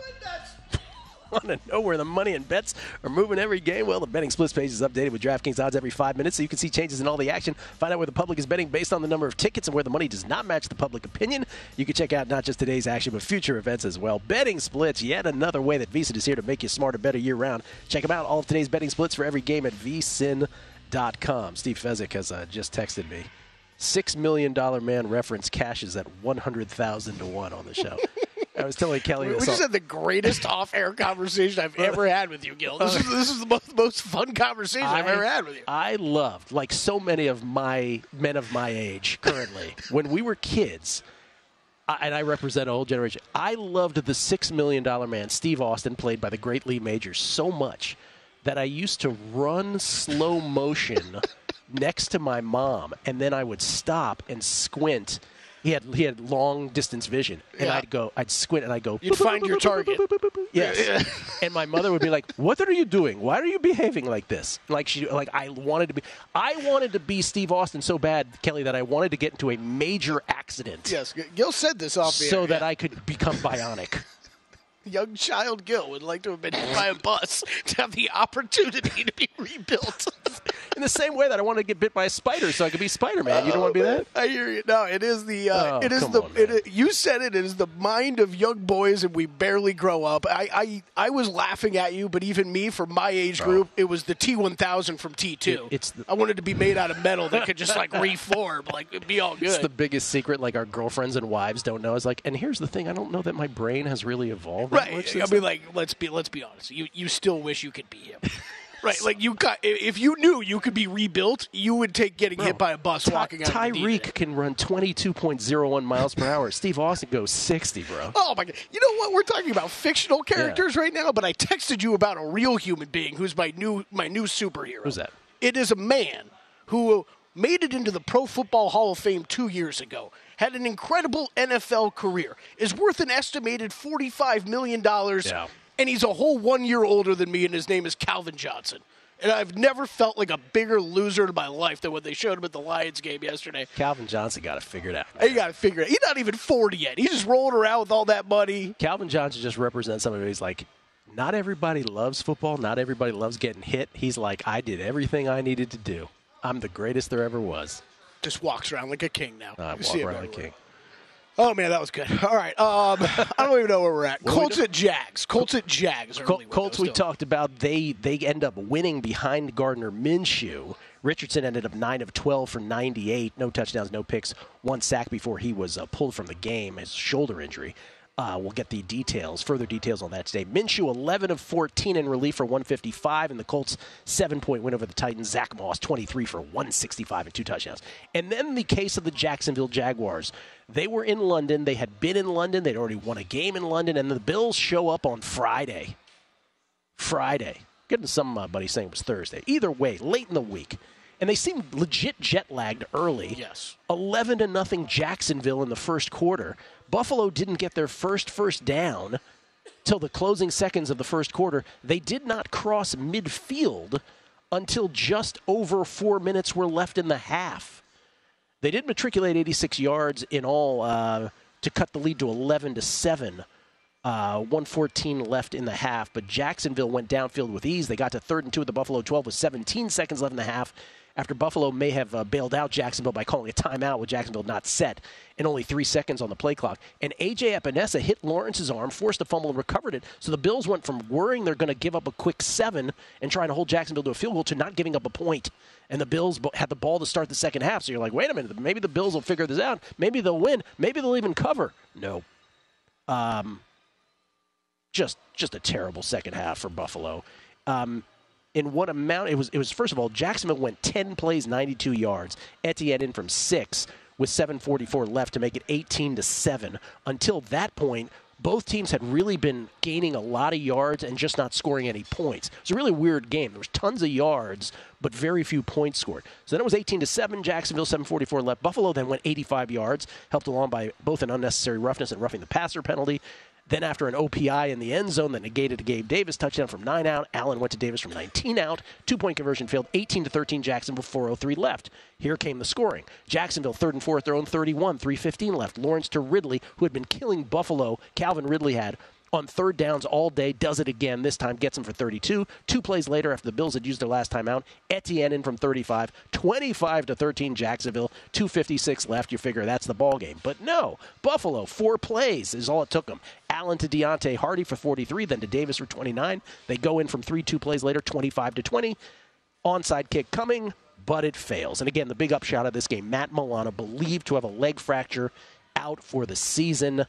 Speaker 8: Want to know where the money and bets are moving every game? Well, the betting splits page is updated with DraftKings odds every five minutes, so you can see changes in all the action. Find out where the public is betting based on the number of tickets and where the money does not match the public opinion. You can check out not just today's action, but future events as well. Betting splits, yet another way that VSiN is here to make you smarter, better year-round. Check them out, all of today's betting splits for every game at V S I N dot com. Steve Fezzik has uh, just texted me. Six million dollar man reference cashes at one hundred thousand to one on the show. I was telling Kelly
Speaker 9: we
Speaker 8: this.
Speaker 9: We just had the greatest off-air conversation I've ever had with you, Gil. This is this is the most, most fun conversation I, I've ever had with you.
Speaker 8: I loved, like so many of my men of my age currently, when we were kids, I, and I represent a whole generation, I loved the six million dollar man, Steve Austin, played by the great Lee Majors, so much that I used to run slow motion next to my mom, and then I would stop and squint. He had he had long distance vision, and yeah. I'd go, I'd squint, and I'd go.
Speaker 9: You'd find your target.
Speaker 8: Yes, and my mother would be like, "What are you doing? Why are you behaving like this?" Like she, like I wanted to be, I wanted to be Steve Austin so bad, Kelly, that I wanted to get into a major accident.
Speaker 9: Yes, Gil said this off the
Speaker 8: so
Speaker 9: air,
Speaker 8: that
Speaker 9: yeah.
Speaker 8: I could become bionic.
Speaker 9: Young child Gil would like to have been hit by a bus to have the opportunity to be rebuilt.
Speaker 8: In the same way that I wanted to get bit by a spider so I could be Spider-Man. You don't
Speaker 9: oh,
Speaker 8: want to be
Speaker 9: man.
Speaker 8: that?
Speaker 9: I hear you. No, it is the uh,
Speaker 8: oh,
Speaker 9: it is the
Speaker 8: on,
Speaker 9: it is, you said it, it is the mind of young boys, and we barely grow up. I I, I was laughing at you, but even me, from my age group, oh. it was the T one thousand from T two.
Speaker 8: It, it's the,
Speaker 9: I wanted to be made out of metal that could just like reform, like it'd be all good.
Speaker 8: It's the biggest secret, like our girlfriends and wives don't know. It's like, and here's the thing: I don't know that my brain has really evolved.
Speaker 9: Right?
Speaker 8: Much
Speaker 9: I mean, like let's be let's be honest. You you still wish you could be him. Right, like you got. If you knew you could be rebuilt, you would take getting Bro, hit by a bus Ty- walking out.
Speaker 8: Tyreek can run twenty-two point oh one miles per hour. Steve Austin goes sixty, bro.
Speaker 9: Oh my god! You know what? We're talking about fictional characters yeah. right now, but I texted you about a real human being who's my new my new superhero.
Speaker 8: Who's that?
Speaker 9: It is a man who made it into the Pro Football Hall of Fame two years ago. Had an incredible N F L career. Is worth an estimated forty-five million dollars.
Speaker 8: Yeah.
Speaker 9: And he's a whole one year older than me, and his name is Calvin Johnson. And I've never felt like a bigger loser in my life than when they showed him at the Lions game yesterday.
Speaker 8: Calvin Johnson got it figured out.
Speaker 9: He got it figured out. He's not even forty yet. He's just rolling around with all that money.
Speaker 8: Calvin Johnson just represents somebody who's like, not everybody loves football. Not everybody loves getting hit. He's like, I did everything I needed to do. I'm the greatest there ever was.
Speaker 9: Just walks around like a king now.
Speaker 8: I walk around like a king.
Speaker 9: Oh, man, that was good. All right. Um, I don't even know where we're at. What Colts we at Jags. Colts at Jags.
Speaker 8: Col- Colts we
Speaker 9: still.
Speaker 8: talked about, they they end up winning behind Gardner Minshew. Richardson ended up nine of twelve for ninety-eight. No touchdowns, no picks. One sack before he was uh, pulled from the game, his shoulder injury. Uh, we'll get the details, further details on that today. Minshew, eleven of fourteen in relief for one fifty-five, and the Colts, seven-point win over the Titans. Zach Moss, twenty-three for one sixty-five and two touchdowns. And then the case of the Jacksonville Jaguars. They were in London. They had been in London. They'd already won a game in London, and the Bills show up on Friday. Friday. Getting somebody saying it was Thursday. Either way, late in the week. And they seemed legit jet-lagged early.
Speaker 9: Yes.
Speaker 8: eleven to nothing Jacksonville in the first quarter. Buffalo didn't get their first first down till the closing seconds of the first quarter. They did not cross midfield until just over four minutes were left in the half. They did matriculate eighty-six yards in all uh, to cut the lead to eleven to seven. Uh, one fourteen left in the half, but Jacksonville went downfield with ease. They got to third and two at the Buffalo twelve with seventeen seconds left in the half, after Buffalo may have uh, bailed out Jacksonville by calling a timeout with Jacksonville not set and only three seconds on the play clock. And A J Epinesa hit Lawrence's arm, forced a fumble, and recovered it. So the Bills went from worrying they're going to give up a quick seven and trying to hold Jacksonville to a field goal to not giving up a point. And the Bills had the ball to start the second half. So you're like, wait a minute, maybe the Bills will figure this out. Maybe they'll win. Maybe they'll even cover. No. Um, just, just a terrible second half for Buffalo. Um, in what amount it was. It was first of all, Jacksonville went ten plays, ninety-two yards. Etienne in from six with seven forty-four left to make it eighteen to seven. Until that point, both teams had really been gaining a lot of yards and just not scoring any points. It was a really weird game. There was tons of yards, but very few points scored. So then it was eighteen to seven. Jacksonville, seven forty-four left. Buffalo then went eighty-five yards, helped along by both an unnecessary roughness and roughing the passer penalty. Then after an O P I in the end zone that negated a Gabe Davis touchdown from nine out, Allen went to Davis from nineteen out. Two-point conversion failed, eighteen to thirteen, Jacksonville, four oh three left. Here came the scoring. Jacksonville, third and four at their own thirty-one, three fifteen left. Lawrence to Ridley, who had been killing Buffalo. Calvin Ridley had on third downs all day, does it again. This time gets him for thirty-two. Two plays later, after the Bills had used their last time out, Etienne in from thirty-five, twenty-five to thirteen, Jacksonville, two fifty-six left. You figure that's the ball game. But no, Buffalo, four plays is all it took them. Allen to Deontay Hardy for forty-three, then to Davis for twenty-nine. They go in from three, two plays later, twenty-five to twenty. Onside kick coming, but it fails. And again, the big upshot of this game, Matt Milano, believed to have a leg fracture, out for the season.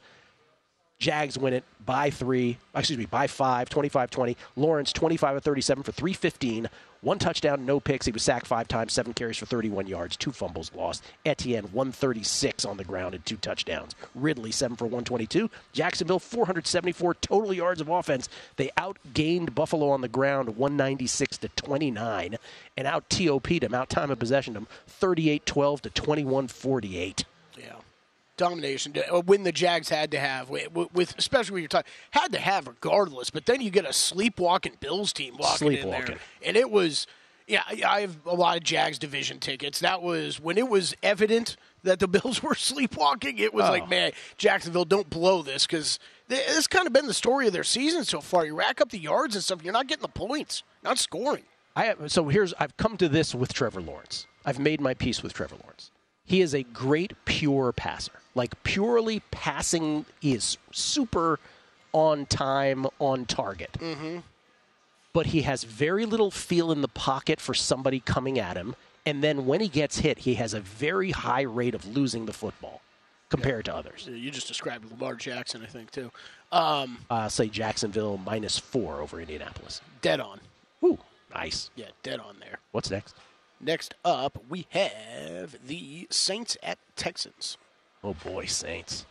Speaker 8: Jags win it by three, excuse me, by five, twenty-five twenty. Lawrence, twenty-five of thirty-seven for three fifteen. One touchdown, no picks. He was sacked five times, seven carries for thirty-one yards, two fumbles lost. Etienne, one thirty-six on the ground and two touchdowns. Ridley, seven for one twenty-two. Jacksonville, four seventy-four total yards of offense. They outgained Buffalo on the ground, one ninety-six to twenty-nine, and out T O P'd them, out time of possession them, thirty-eight twelve to twenty-one forty-eight.
Speaker 9: Yeah. Domination, a win the Jags had to have, with especially when you're talking, had to have regardless. But then you get a sleepwalking Bills team walking
Speaker 8: Sleepwalking.
Speaker 9: in there, and it was, yeah. I have a lot of Jags division tickets. That was when it was evident that the Bills were sleepwalking. It was
Speaker 8: Oh.
Speaker 9: like, man, Jacksonville, don't blow this, because this kind of been the story of their season so far. You rack up the yards and stuff, you're not getting the points, not scoring.
Speaker 8: I have, so here's I've come to this with Trevor Lawrence. I've made my peace with Trevor Lawrence. He is a great pure passer. Like, purely passing is super on time, on target.
Speaker 9: Mm-hmm.
Speaker 8: But he has very little feel in the pocket for somebody coming at him. And then when he gets hit, he has a very high rate of losing the football compared to others.
Speaker 9: You just described Lamar Jackson, I think, too. Um,
Speaker 8: uh, say Jacksonville minus four over Indianapolis.
Speaker 9: Dead on.
Speaker 8: Ooh, nice.
Speaker 9: Yeah, dead on there.
Speaker 8: What's next?
Speaker 9: Next up, we have the Saints at Texans.
Speaker 8: Oh, boy, Saints.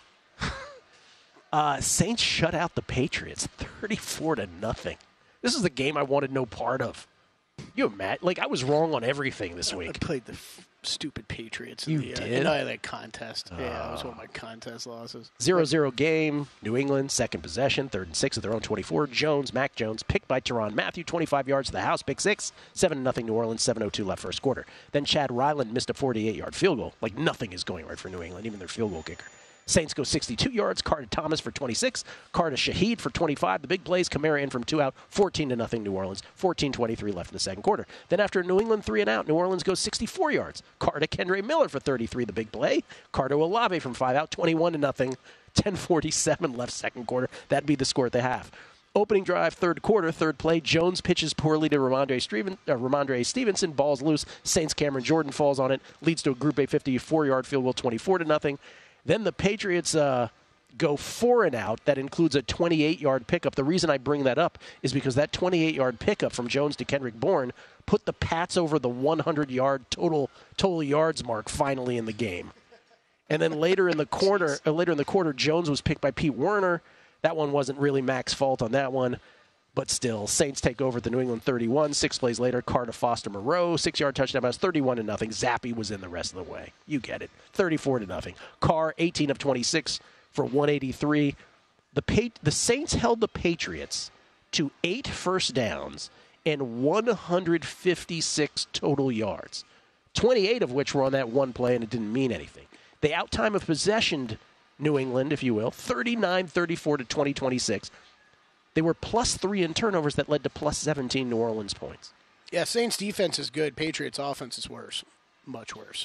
Speaker 8: uh, Saints shut out the Patriots thirty-four to nothing. This is the game I wanted no part of. You imagine? Like, I was wrong on everything this week.
Speaker 9: I played the f- stupid Patriots.
Speaker 8: You
Speaker 9: in the,
Speaker 8: did?
Speaker 9: Uh, in that contest. Uh, yeah, that was one of my contest losses.
Speaker 8: zero zero game. New England, second possession, third and six at their own twenty-four. Jones, Mac Jones, picked by Tyrann Mathieu, twenty-five yards to the house, pick six. seven to nothing New Orleans, seven oh two left first quarter. Then Chad Ryland missed a forty-eight-yard field goal. Like, nothing is going right for New England, even their field goal kicker. Saints go sixty-two yards. Carter Thomas for twenty-six. Carter Shaheed for twenty-five. The big plays. Kamara in from two out. fourteen to nothing New Orleans. fourteen twenty-three left in the second quarter. Then after a New England three and out, New Orleans goes sixty-four yards. Carter Kendre Miller for thirty-three. The big play. Carter Olave from five out. twenty-one to nothing. ten forty-seven left second quarter. That'd be the score at the half. Opening drive, third quarter, third play. Jones pitches poorly to Ramondre, Steven, uh, Ramondre Stevenson. Ball's loose. Saints Cameron Jordan falls on it. Leads to a Group A fifty-four-yard field goal, twenty-four to nothing. Then the Patriots uh, go four and out. That includes a twenty-eight-yard pickup. The reason I bring that up is because that twenty-eight-yard pickup from Jones to Kendrick Bourne put the Pats over the one hundred-yard total total yards mark finally in the game. And then later in the quarter, uh, later in the quarter, Jones was picked by Pete Werner. That one wasn't really Mac's fault on that one. But still, Saints take over at the New England thirty-one. Six plays later, Carr to Foster Moreau. Six-yard touchdown pass, thirty-one to nothing. Zappy was in the rest of the way. You get it. thirty-four to nothing. Carr, eighteen of twenty-six for one eighty-three. The pa- the Saints held the Patriots to eight first downs and one hundred fifty-six total yards, twenty-eight of which were on that one play, and it didn't mean anything. They out-time of possessioned New England, if you will, thirty-nine thirty-four to twenty twenty-six. They were plus three in turnovers that led to plus seventeen New Orleans points.
Speaker 9: Yeah, Saints defense is good. Patriots offense is worse. Much worse.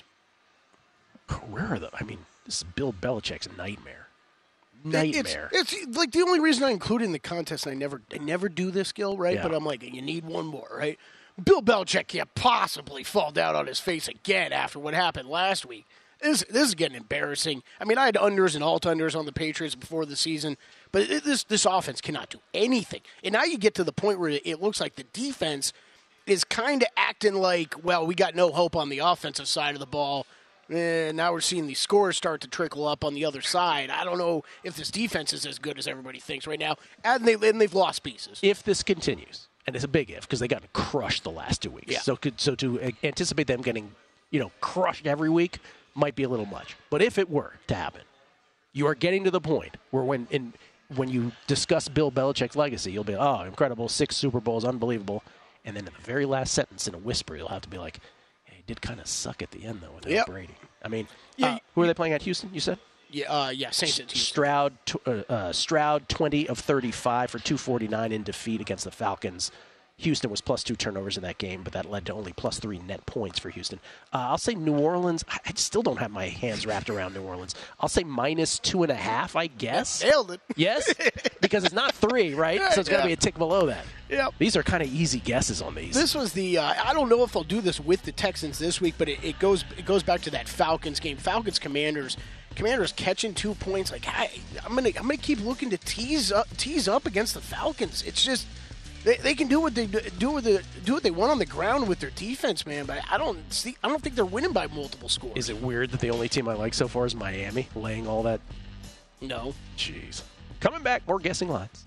Speaker 8: Where are the, I mean, this is Bill Belichick's nightmare. Nightmare.
Speaker 9: It's, it's like the only reason I include in the contest, and I never I never do this, Gil, right?
Speaker 8: Yeah.
Speaker 9: But I'm like, you need one more, right? Bill Belichick can't possibly fall down on his face again after what happened last week. This, this is getting embarrassing. I mean, I had unders and alt-unders on the Patriots before the season, but it, this this offense cannot do anything. And now you get to the point where it looks like the defense is kind of acting like, well, we got no hope on the offensive side of the ball. And now we're seeing these scores start to trickle up on the other side. I don't know if this defense is as good as everybody thinks right now, and, they, and they've lost pieces.
Speaker 8: If this continues, and it's a big if because they got crushed the last two weeks.
Speaker 9: Yeah.
Speaker 8: So, could, so to anticipate them getting, you know, crushed every week might be a little much. But if it were to happen, you are getting to the point where when in when you discuss Bill Belichick's legacy, you'll be, oh, incredible, six Super Bowls, unbelievable. And then in the very last sentence, in a whisper, you'll have to be like, did kind of suck at the end, though, without
Speaker 9: yep.
Speaker 8: Brady. I mean,
Speaker 9: yeah,
Speaker 8: uh, who are they playing at Houston, you said?
Speaker 9: Yeah, uh, yeah, Saints at Houston.
Speaker 8: Stroud, uh, uh, Stroud, twenty of thirty-five for two forty-nine in defeat against the Falcons. Houston was plus two turnovers in that game, but that led to only plus three net points for Houston. Uh, I'll say New Orleans. I still don't have my hands wrapped around New Orleans. I'll say minus two and a half, I guess.
Speaker 9: Nailed it.
Speaker 8: Yes? Because it's not three, right?
Speaker 9: right
Speaker 8: So it's got to
Speaker 9: yeah.
Speaker 8: be a tick below that.
Speaker 9: Yep.
Speaker 8: These are kind of easy guesses on these.
Speaker 9: This was the, uh, I don't know if they'll do this with the Texans this week, but it, it goes it goes back to that Falcons game. Falcons Commanders. Commanders catching two points. Like, I, I'm gonna I'm gonna keep looking to tease up tease up against the Falcons. It's just they, they can do what they do with the do what they want on the ground with their defense, man. But I don't see I don't think they're winning by multiple scores.
Speaker 8: Is it weird that the only team I like so far is Miami, laying all that?
Speaker 9: No.
Speaker 8: Jeez. Coming back, more guessing lines.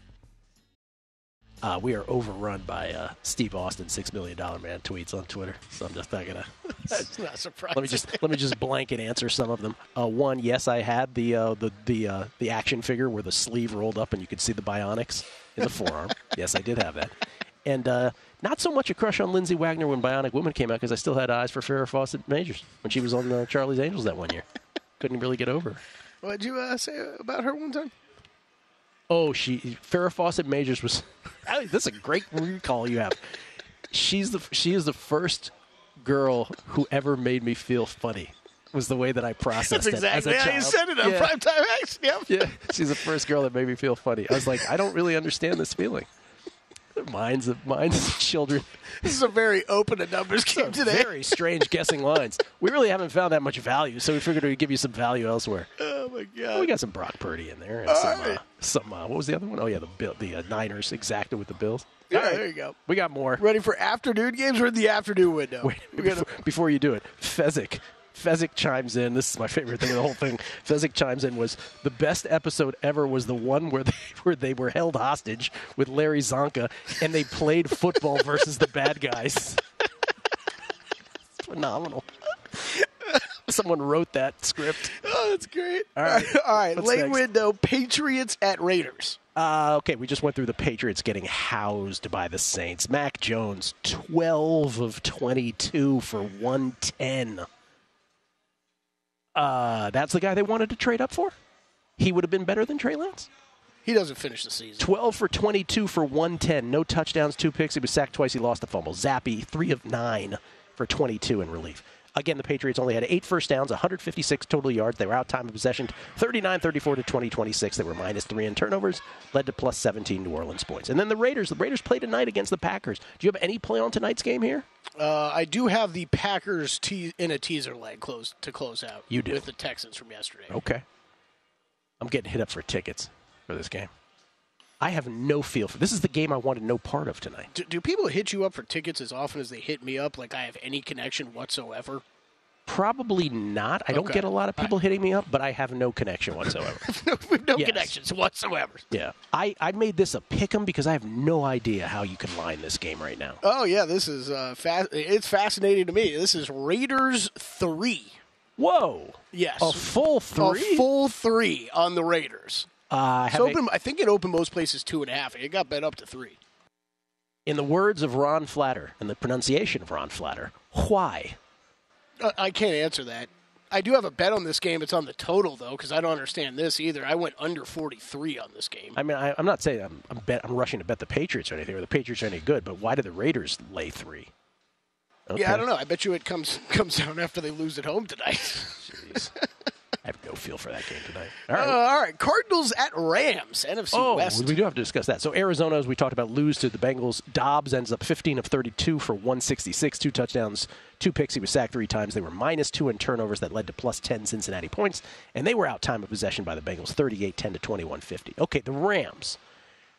Speaker 8: Uh, we are overrun by uh, Steve Austin, six million dollar man tweets on Twitter. So I'm just not gonna.
Speaker 9: That's not surprising.
Speaker 8: Let me just let me just blanket answer some of them. Uh, one, yes, I had the uh, the the uh, the action figure where the sleeve rolled up and you could see the bionics in the forearm. Yes, I did have that. And uh, not so much a crush on Lindsay Wagner when Bionic Woman came out because I still had eyes for Farrah Fawcett Majors when she was on uh, Charlie's Angels that one year. Couldn't really get over her.
Speaker 9: What did you uh, say about her one time?
Speaker 8: Oh, she Farrah Fawcett Majors was. This is a great recall you have. She's the she is the first girl who ever made me feel funny. Was the way that I processed
Speaker 9: That's exactly
Speaker 8: it as a
Speaker 9: how
Speaker 8: child.
Speaker 9: you said it on
Speaker 8: yeah.
Speaker 9: Primetime Action. Yep.
Speaker 8: Yeah, she's the first girl that made me feel funny. I was like, I don't really understand this feeling. Minds of minds of children.
Speaker 9: This is a very open and numbers game today.
Speaker 8: Very strange guessing lines. We really haven't found that much value, so we figured we'd give you some value elsewhere.
Speaker 9: Oh my god!
Speaker 8: Well, we got some Brock Purdy in there, and
Speaker 9: All
Speaker 8: some
Speaker 9: right.
Speaker 8: uh, some uh, what was the other one? Oh yeah, the Bill, the uh, Niners exacta with the Bills.
Speaker 9: Yeah,
Speaker 8: All right.
Speaker 9: there you go.
Speaker 8: We got more.
Speaker 9: Ready for afternoon games? We're in the afternoon window.
Speaker 8: Wait,
Speaker 9: we
Speaker 8: before,
Speaker 9: gotta...
Speaker 8: before you do it, Fezzik. Fezzik chimes in. This is my favorite thing of the whole thing. Fezzik chimes in was the best episode ever was the one where they where they were held hostage with Larry Zonka and they played football versus the bad guys. It's phenomenal. Someone wrote that script.
Speaker 9: Oh, that's great.
Speaker 8: All right.
Speaker 9: All right.
Speaker 8: What's
Speaker 9: Late
Speaker 8: next?
Speaker 9: window, Patriots at Raiders.
Speaker 8: Uh, okay, we just went through the Patriots getting housed by the Saints. Mac Jones, twelve of twenty-two for one ten. Uh, that's the guy they wanted to trade up for? He would have been better than Trey Lance?
Speaker 9: He doesn't finish the season.
Speaker 8: twelve for twenty-two for one ten. No touchdowns, two picks. He was sacked twice. He lost the fumble. Zappy, three of nine for twenty-two in relief. Again, the Patriots only had eight first downs, one hundred fifty-six total yards. They were out time of possession, thirty-nine thirty-four to twenty twenty-six. They were minus three in turnovers, led to plus seventeen New Orleans points. And then the Raiders. The Raiders play tonight against the Packers. Do you have any play on tonight's game here?
Speaker 9: Uh, I do have the Packers te- in a teaser leg close to close out.
Speaker 8: You do?
Speaker 9: With the Texans from yesterday.
Speaker 8: Okay. I'm getting hit up for tickets for this game. I have no feel for this. Is the game I wanted no part of tonight.
Speaker 9: Do, do people hit you up for tickets as often as they hit me up? Like I have any connection whatsoever?
Speaker 8: Probably not. I don't
Speaker 9: Okay.
Speaker 8: get a lot of people hitting me up, but I have no connection whatsoever.
Speaker 9: no
Speaker 8: Yes.
Speaker 9: connections whatsoever.
Speaker 8: Yeah. I, I made this a pick'em because I have no idea how you can line this game right now.
Speaker 9: Oh yeah, this is uh, fa- it's fascinating to me. This is Raiders three.
Speaker 8: Whoa.
Speaker 9: Yes,
Speaker 8: A full three?
Speaker 9: A full three on the Raiders.
Speaker 8: Uh,
Speaker 9: It's
Speaker 8: have
Speaker 9: open, I think it opened most places two and a half. It got bet up to three.
Speaker 8: In the words of Ron Flatter and the pronunciation of Ron Flatter, why?
Speaker 9: Uh, I can't answer that. I do have a bet on this game. It's on the total, though, because I don't understand this either. I went under forty-three on this game.
Speaker 8: I mean, I, I'm not saying I'm, I'm, bet, I'm rushing to bet the Patriots or anything, or the Patriots are any good, but why did the Raiders lay three? Okay.
Speaker 9: Yeah, I don't know. I bet you it comes comes down after they lose at home tonight.
Speaker 8: Jeez. I have no feel for that game tonight.
Speaker 9: All right, uh, all right. Cardinals at Rams, N F C
Speaker 8: oh,
Speaker 9: West.
Speaker 8: we do have to discuss that. So Arizona, as we talked about, lose to the Bengals. Dobbs ends up fifteen of thirty-two for one sixty-six, two touchdowns, two picks. He was sacked three times. They were minus two in turnovers that led to plus ten Cincinnati points, and they were out time of possession by the Bengals, thirty-eight ten to twenty-one fifty. Okay, the Rams.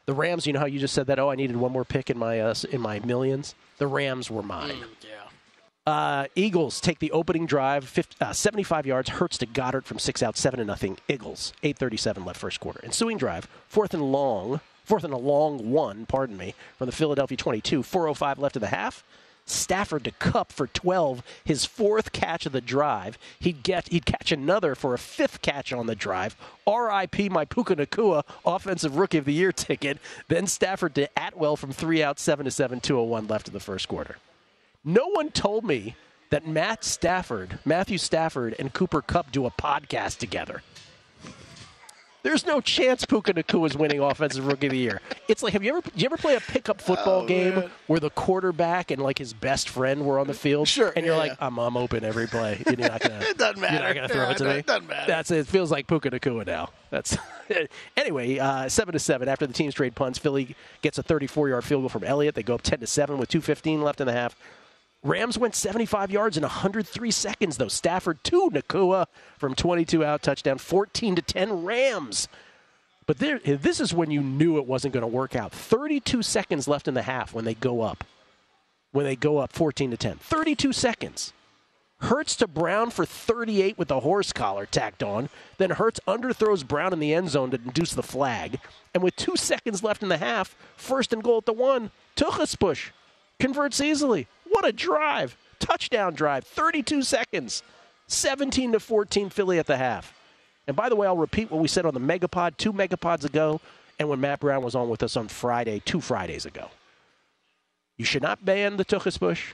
Speaker 8: The Rams, you know how you just said that, oh, I needed one more pick in my uh, in my millions? The Rams were mine.
Speaker 9: Mm, yeah.
Speaker 8: Uh, Eagles take the opening drive, fifty, uh, seventy-five yards. Hurts to Goddard from six out, seven to nothing. Eagles, eight thirty-seven left first quarter. Ensuing drive, fourth and long, fourth and a long one, pardon me, from the Philadelphia twenty-two. four oh five left in the half. Stafford to Kupp for twelve, his fourth catch of the drive. He'd get he'd catch another for a fifth catch on the drive. R I P my Puka Nacua, Offensive Rookie of the Year ticket. Then Stafford to Atwell from three out, seven to seven, two oh one left in the first quarter. No one told me that Matt Stafford, Matthew Stafford, and Cooper Kupp do a podcast together. There's no chance Puka Nacua is winning Offensive Rookie of the Year. It's like, have you ever you ever play a pickup football oh, game man. where the quarterback and like his best friend were on the field?
Speaker 9: Sure.
Speaker 8: And you're
Speaker 9: yeah,
Speaker 8: like,
Speaker 9: yeah.
Speaker 8: I'm I'm open every play. You're not gonna.
Speaker 9: It doesn't matter.
Speaker 8: You're not gonna throw
Speaker 9: yeah,
Speaker 8: it to
Speaker 9: no,
Speaker 8: me.
Speaker 9: It doesn't matter.
Speaker 8: That's it. Feels like Puka Nacua now. That's anyway. Uh, seven to seven after the teams trade punts. Philly gets a thirty-four yard field goal from Elliott. They go up ten to seven with two fifteen left in the half. Rams went seventy-five yards in one hundred three seconds though. Stafford to Nacua from twenty-two out, touchdown, fourteen to ten Rams. But there, this is when you knew it wasn't going to work out. thirty-two seconds left in the half when they go up. When they go up fourteen to ten. thirty-two seconds. Hurts to Brown for thirty-eight with the horse collar tacked on. Then Hurts underthrows Brown in the end zone to induce the flag. And with two seconds left in the half, first and goal at the one, Tuchespush converts easily. What a drive. Touchdown drive. thirty-two seconds. seventeen to fourteen Philly at the half. And by the way, I'll repeat what we said on the Megapod two Megapods ago and when Matt Brown was on with us on Friday, two Fridays ago. You should not ban the Tuchespush.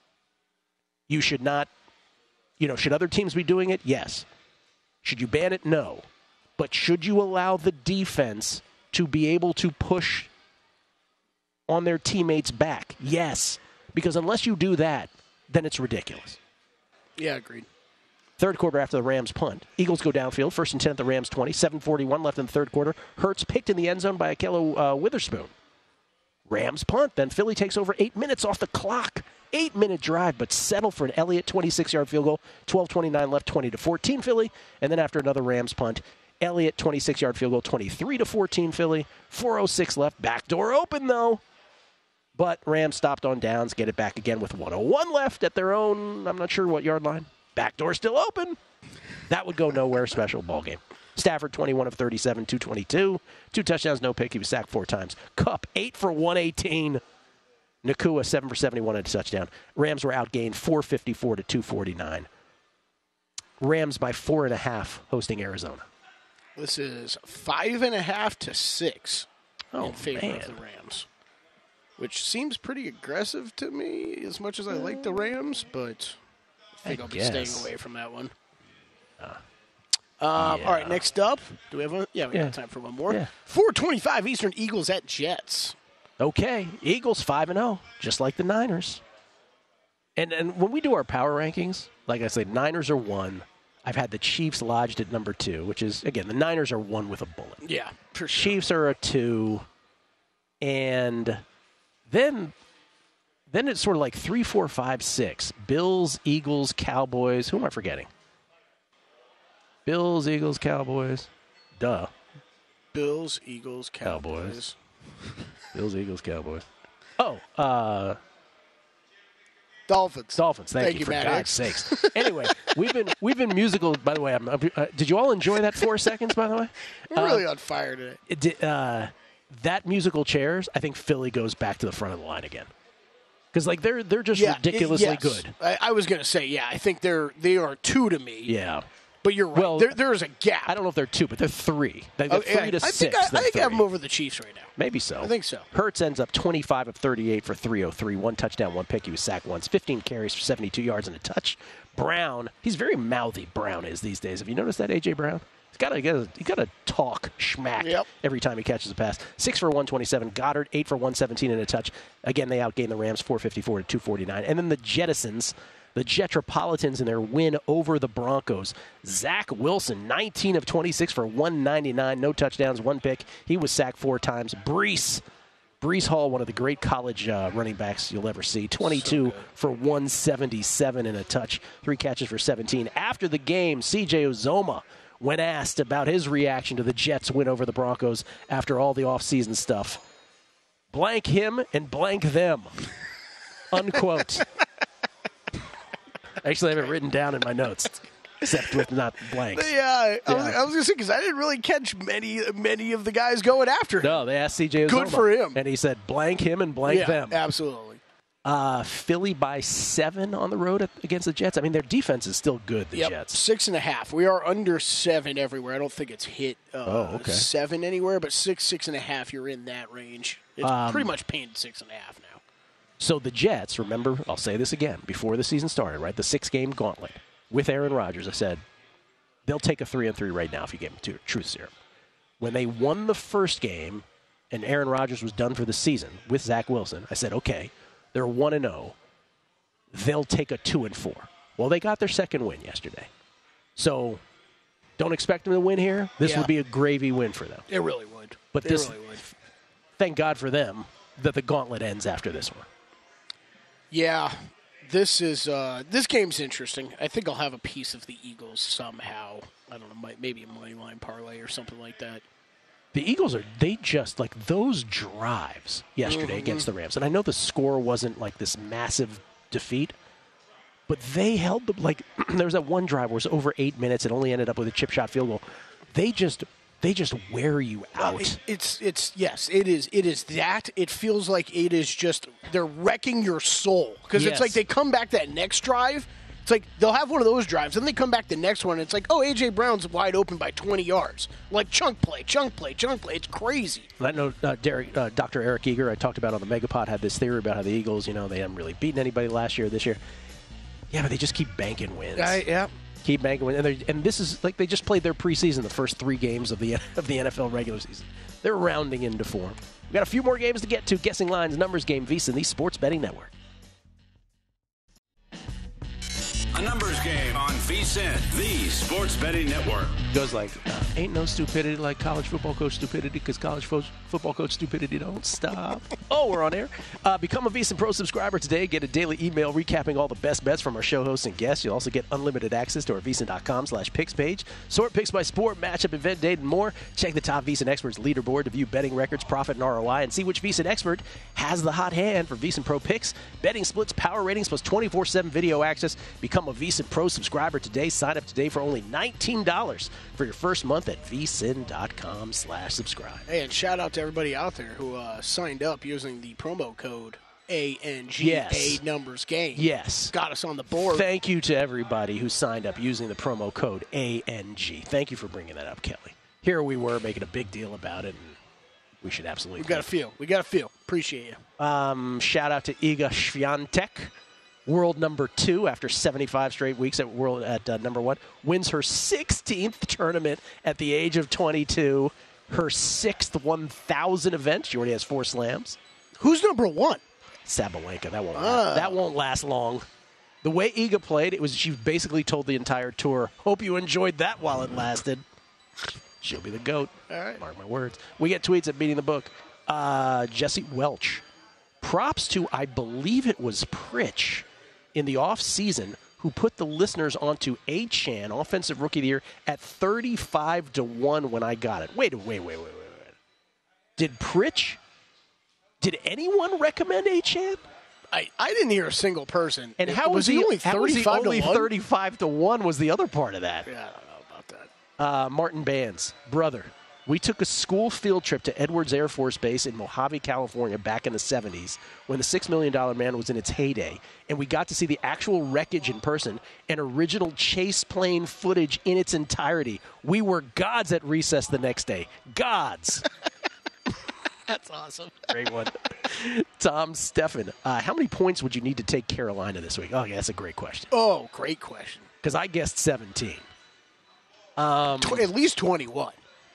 Speaker 8: You should not, you know, should other teams be doing it? Yes. Should you ban it? No. But should you allow the defense to be able to push on their teammates' back? Yes. Because unless you do that, then it's ridiculous.
Speaker 9: Yeah, agreed.
Speaker 8: Third quarter after the Rams punt. Eagles go downfield. First and ten at the Rams twenty. seven forty-one left in the third quarter. Hurts picked in the end zone by Ahkello uh, Witherspoon. Rams punt. Then Philly takes over eight minutes off the clock. Eight-minute drive, but settle for an Elliott twenty-six yard field goal. twelve twenty-nine left, twenty to fourteen Philly. And then after another Rams punt, Elliott twenty-six yard field goal, twenty-three to fourteen Philly. four oh six left. Back door open, though. But Rams stopped on downs, get it back again with one oh one left at their own, I'm not sure what yard line. Back door still open. That would go nowhere. Special ball game. Stafford, twenty-one of thirty-seven, two twenty-two. Two touchdowns, no pick. He was sacked four times. Kupp, eight for one eighteen. Nacua, seven for seventy-one and a touchdown. Rams were outgained four fifty-four to two forty-nine. Rams by four and a half hosting Arizona.
Speaker 9: This is five and a half to six
Speaker 8: oh,
Speaker 9: in favor
Speaker 8: man.
Speaker 9: of the Rams, which seems pretty aggressive to me as much as I like the Rams, but I think
Speaker 8: I
Speaker 9: I'll be
Speaker 8: guess.
Speaker 9: staying away from that one.
Speaker 8: Uh,
Speaker 9: um,
Speaker 8: yeah.
Speaker 9: All right, next up, do we have one? Yeah, we
Speaker 8: Yeah.
Speaker 9: got time for one more.
Speaker 8: Yeah.
Speaker 9: four twenty-five Eastern, Eagles at Jets.
Speaker 8: Okay, Eagles five and oh, just like the Niners. And and when we do our power rankings, like I said, Niners are one. I've had the Chiefs lodged at number two, which is, again, the Niners are one with a bullet.
Speaker 9: Yeah, for sure.
Speaker 8: Chiefs are a two. And then then it's sort of like three, four, five, six. Bills, Eagles, Cowboys. Who am I forgetting? Bills, Eagles, Cowboys. Duh.
Speaker 9: Bills, Eagles, Cowboys.
Speaker 8: Cowboys. Bills, Eagles, Cowboys. Oh, uh,
Speaker 9: Dolphins.
Speaker 8: Dolphins. Thank,
Speaker 9: Thank
Speaker 8: you,
Speaker 9: you,
Speaker 8: for
Speaker 9: Matt
Speaker 8: God's
Speaker 9: Hicks.
Speaker 8: sakes. Anyway, we've been we've been musical. By the way, I'm, uh, did you all enjoy that four seconds? By the way,
Speaker 9: We're really
Speaker 8: uh,
Speaker 9: on fire today.
Speaker 8: it did, uh, that musical chairs. I think Philly goes back to the front of the line again because like they're they're just
Speaker 9: Yeah,
Speaker 8: ridiculously
Speaker 9: yes.
Speaker 8: good.
Speaker 9: I, I was going to say, yeah, I think they're they are two to me.
Speaker 8: Yeah.
Speaker 9: But you're right.
Speaker 8: Well,
Speaker 9: there, there is a gap.
Speaker 8: I don't know if they're two, but they're three. They got
Speaker 9: Okay,
Speaker 8: three to
Speaker 9: I
Speaker 8: six.
Speaker 9: Think I,
Speaker 8: they're
Speaker 9: I think I have
Speaker 8: three.
Speaker 9: them over the Chiefs right now.
Speaker 8: Maybe so.
Speaker 9: I think so.
Speaker 8: Hurts ends up twenty-five of thirty-eight for three oh three. One touchdown, one pick. He was sacked once. fifteen carries for seventy-two yards and a touch. Brown, he's very mouthy, Brown is these days. Have you noticed that, A J. Brown? He's got to he got to talk schmack
Speaker 9: Yep.
Speaker 8: every time he catches a pass. six for one twenty-seven. Goddard, eight for one seventeen and a touch. Again, they outgained the Rams four fifty-four to two forty-nine. And then the Jettisons, the Jetropolitans in their win over the Broncos. Zach Wilson, nineteen of twenty-six for one ninety-nine. No touchdowns, one pick. He was sacked four times. Brees, Brees Hall, one of the great college uh, running backs you'll ever see. twenty-two
Speaker 9: So
Speaker 8: for one seventy-seven and a touch. Three catches for seventeen. After the game, C J Uzomah when asked about his reaction to the Jets' win over the Broncos after all the offseason stuff. Blank him and blank them. Unquote. Actually, I have it written down in my notes, except with not blanks.
Speaker 9: Yeah, I
Speaker 8: Yeah.
Speaker 9: was, I was going to say, because I didn't really catch many many of the guys going after him.
Speaker 8: No, they asked C J Uzomah.
Speaker 9: Good for him.
Speaker 8: And he said, blank him and blank
Speaker 9: yeah,
Speaker 8: them.
Speaker 9: absolutely.
Speaker 8: Uh, Philly by seven on the road at, against the Jets. I mean, their defense is still good, the
Speaker 9: Yep,
Speaker 8: Jets.
Speaker 9: six and a half. We are under seven everywhere. I don't think it's hit uh,
Speaker 8: Oh, okay.
Speaker 9: seven anywhere, but six, six and a half, you're in that range. It's
Speaker 8: Um,
Speaker 9: pretty much painted six and a half now.
Speaker 8: So the Jets, remember, I'll say this again, before the season started, right? The six-game gauntlet with Aaron Rodgers. I said, they'll take a three and three right now if you gave them two, truth serum. When they won the first game and Aaron Rodgers was done for the season with Zach Wilson, I said, okay, they're one and oh. They'll take a two and four. Well, they got their second win yesterday. So don't expect them to win here. This
Speaker 9: Yeah.
Speaker 8: would be a gravy win for them.
Speaker 9: It really would.
Speaker 8: But
Speaker 9: it
Speaker 8: this,
Speaker 9: really would.
Speaker 8: thank God for them that the gauntlet ends after this one.
Speaker 9: Yeah, this is uh, this game's interesting. I think I'll have a piece of the Eagles somehow. I don't know, might- maybe a money line parlay or something like that.
Speaker 8: The Eagles are, they just, like, those drives yesterday
Speaker 9: Mhm.
Speaker 8: against the Rams. And I know the score wasn't, like, this massive defeat, but they held the, like, there was that one drive where it was over eight minutes. It only ended up with a chip shot field goal. They just, they just wear you out.
Speaker 9: Uh, it- it's it's yes, it is it is that. It feels like it is just they're wrecking your soul because
Speaker 8: Yes.
Speaker 9: it's like they come back that next drive. It's like they'll have one of those drives, then they come back the next one. And it's like, oh, A J Brown's wide open by twenty yards, like chunk play, chunk play, chunk play. It's crazy.
Speaker 8: I know uh, Derek, uh, Doctor Eric Eager, I talked about on the Megapod, had this theory about how the Eagles, you know, they haven't really beaten anybody last year or this year. Yeah, but they just keep banking wins.
Speaker 9: I, yeah.
Speaker 8: Keep banking wins. And, they're- and this is like they just played their preseason, the first three games of the of the N F L regular season. They're rounding into form. We got a few more games to get to. Guessing lines, numbers game, VSiN, the Sports Betting Network.
Speaker 7: A numbers game on VSiN, the Sports Betting Network.
Speaker 8: Goes like, uh, ain't no stupidity like college football coach stupidity because college fo- football coach stupidity don't stop. Oh, we're on air. Uh, become a VSiN Pro subscriber today. Get a daily email recapping all the best bets from our show hosts and guests. You'll also get unlimited access to our VSiN.com slash picks page. Sort picks by sport, matchup, event, date, and more. Check the top VSiN experts leaderboard to view betting records, profit, and R O I, and see which VSiN expert has the hot hand for VSiN Pro picks, betting splits, power ratings, plus twenty-four seven video access. Become a VSiN Pro subscriber today. Sign up today for only nineteen dollars for your first month at VSiN.com slash subscribe.
Speaker 9: Hey, and shout out to everybody out there who uh, signed up using the promo code A N G A
Speaker 8: Yes.
Speaker 9: numbers game.
Speaker 8: Yes.
Speaker 9: Got us on the board.
Speaker 8: Thank you to everybody who signed up using the promo code A N G. Thank you for bringing that up, Kelly. Here we were making a big deal about it, and we should absolutely.
Speaker 9: We got to feel. We got to feel. Appreciate you.
Speaker 8: Um, shout out to Iga Swiatek, world number two after seventy-five straight weeks at world at uh, number one. Wins her sixteenth tournament at the age of twenty-two. Her sixth one thousand event. She already has four slams.
Speaker 9: Who's number one?
Speaker 8: Sabalenka. That won't.
Speaker 9: Ah.
Speaker 8: That won't last long. The way Iga played, it was she basically told the entire tour, "Hope you enjoyed that while it lasted." She'll be the GOAT.
Speaker 9: All right.
Speaker 8: Mark my words. We get tweets at Beating the Book. Uh, Jesse Welch. Props to, I believe it was Pritch in the offseason who put the listeners onto A-Chan, Offensive Rookie of the Year, at thirty-five to one when I got it. Wait, wait, wait, wait, wait, wait. Did Pritch, did anyone recommend A-Chan?
Speaker 9: I, I didn't hear a single person.
Speaker 8: And how
Speaker 9: was,
Speaker 8: was,
Speaker 9: he only
Speaker 8: how was he
Speaker 9: thirty-five
Speaker 8: only
Speaker 9: to one?
Speaker 8: thirty-five to one was the other part of that.
Speaker 9: Yeah, I don't know about that.
Speaker 8: Uh, Martin Bands, brother, we took a school field trip to Edwards Air Force Base in Mojave, California back in the seventies when the six million dollars Man was in its heyday, and we got to see the actual wreckage in person and original chase plane footage in its entirety. We were gods at recess the next day. Gods.
Speaker 9: That's awesome.
Speaker 8: Great one. Tom Steffen, uh, how many points would you need to take Carolina this week? Oh, yeah, that's a great question.
Speaker 9: Oh, great question.
Speaker 8: Because I guessed seventeen. Um,
Speaker 9: Tw- at least twenty-one.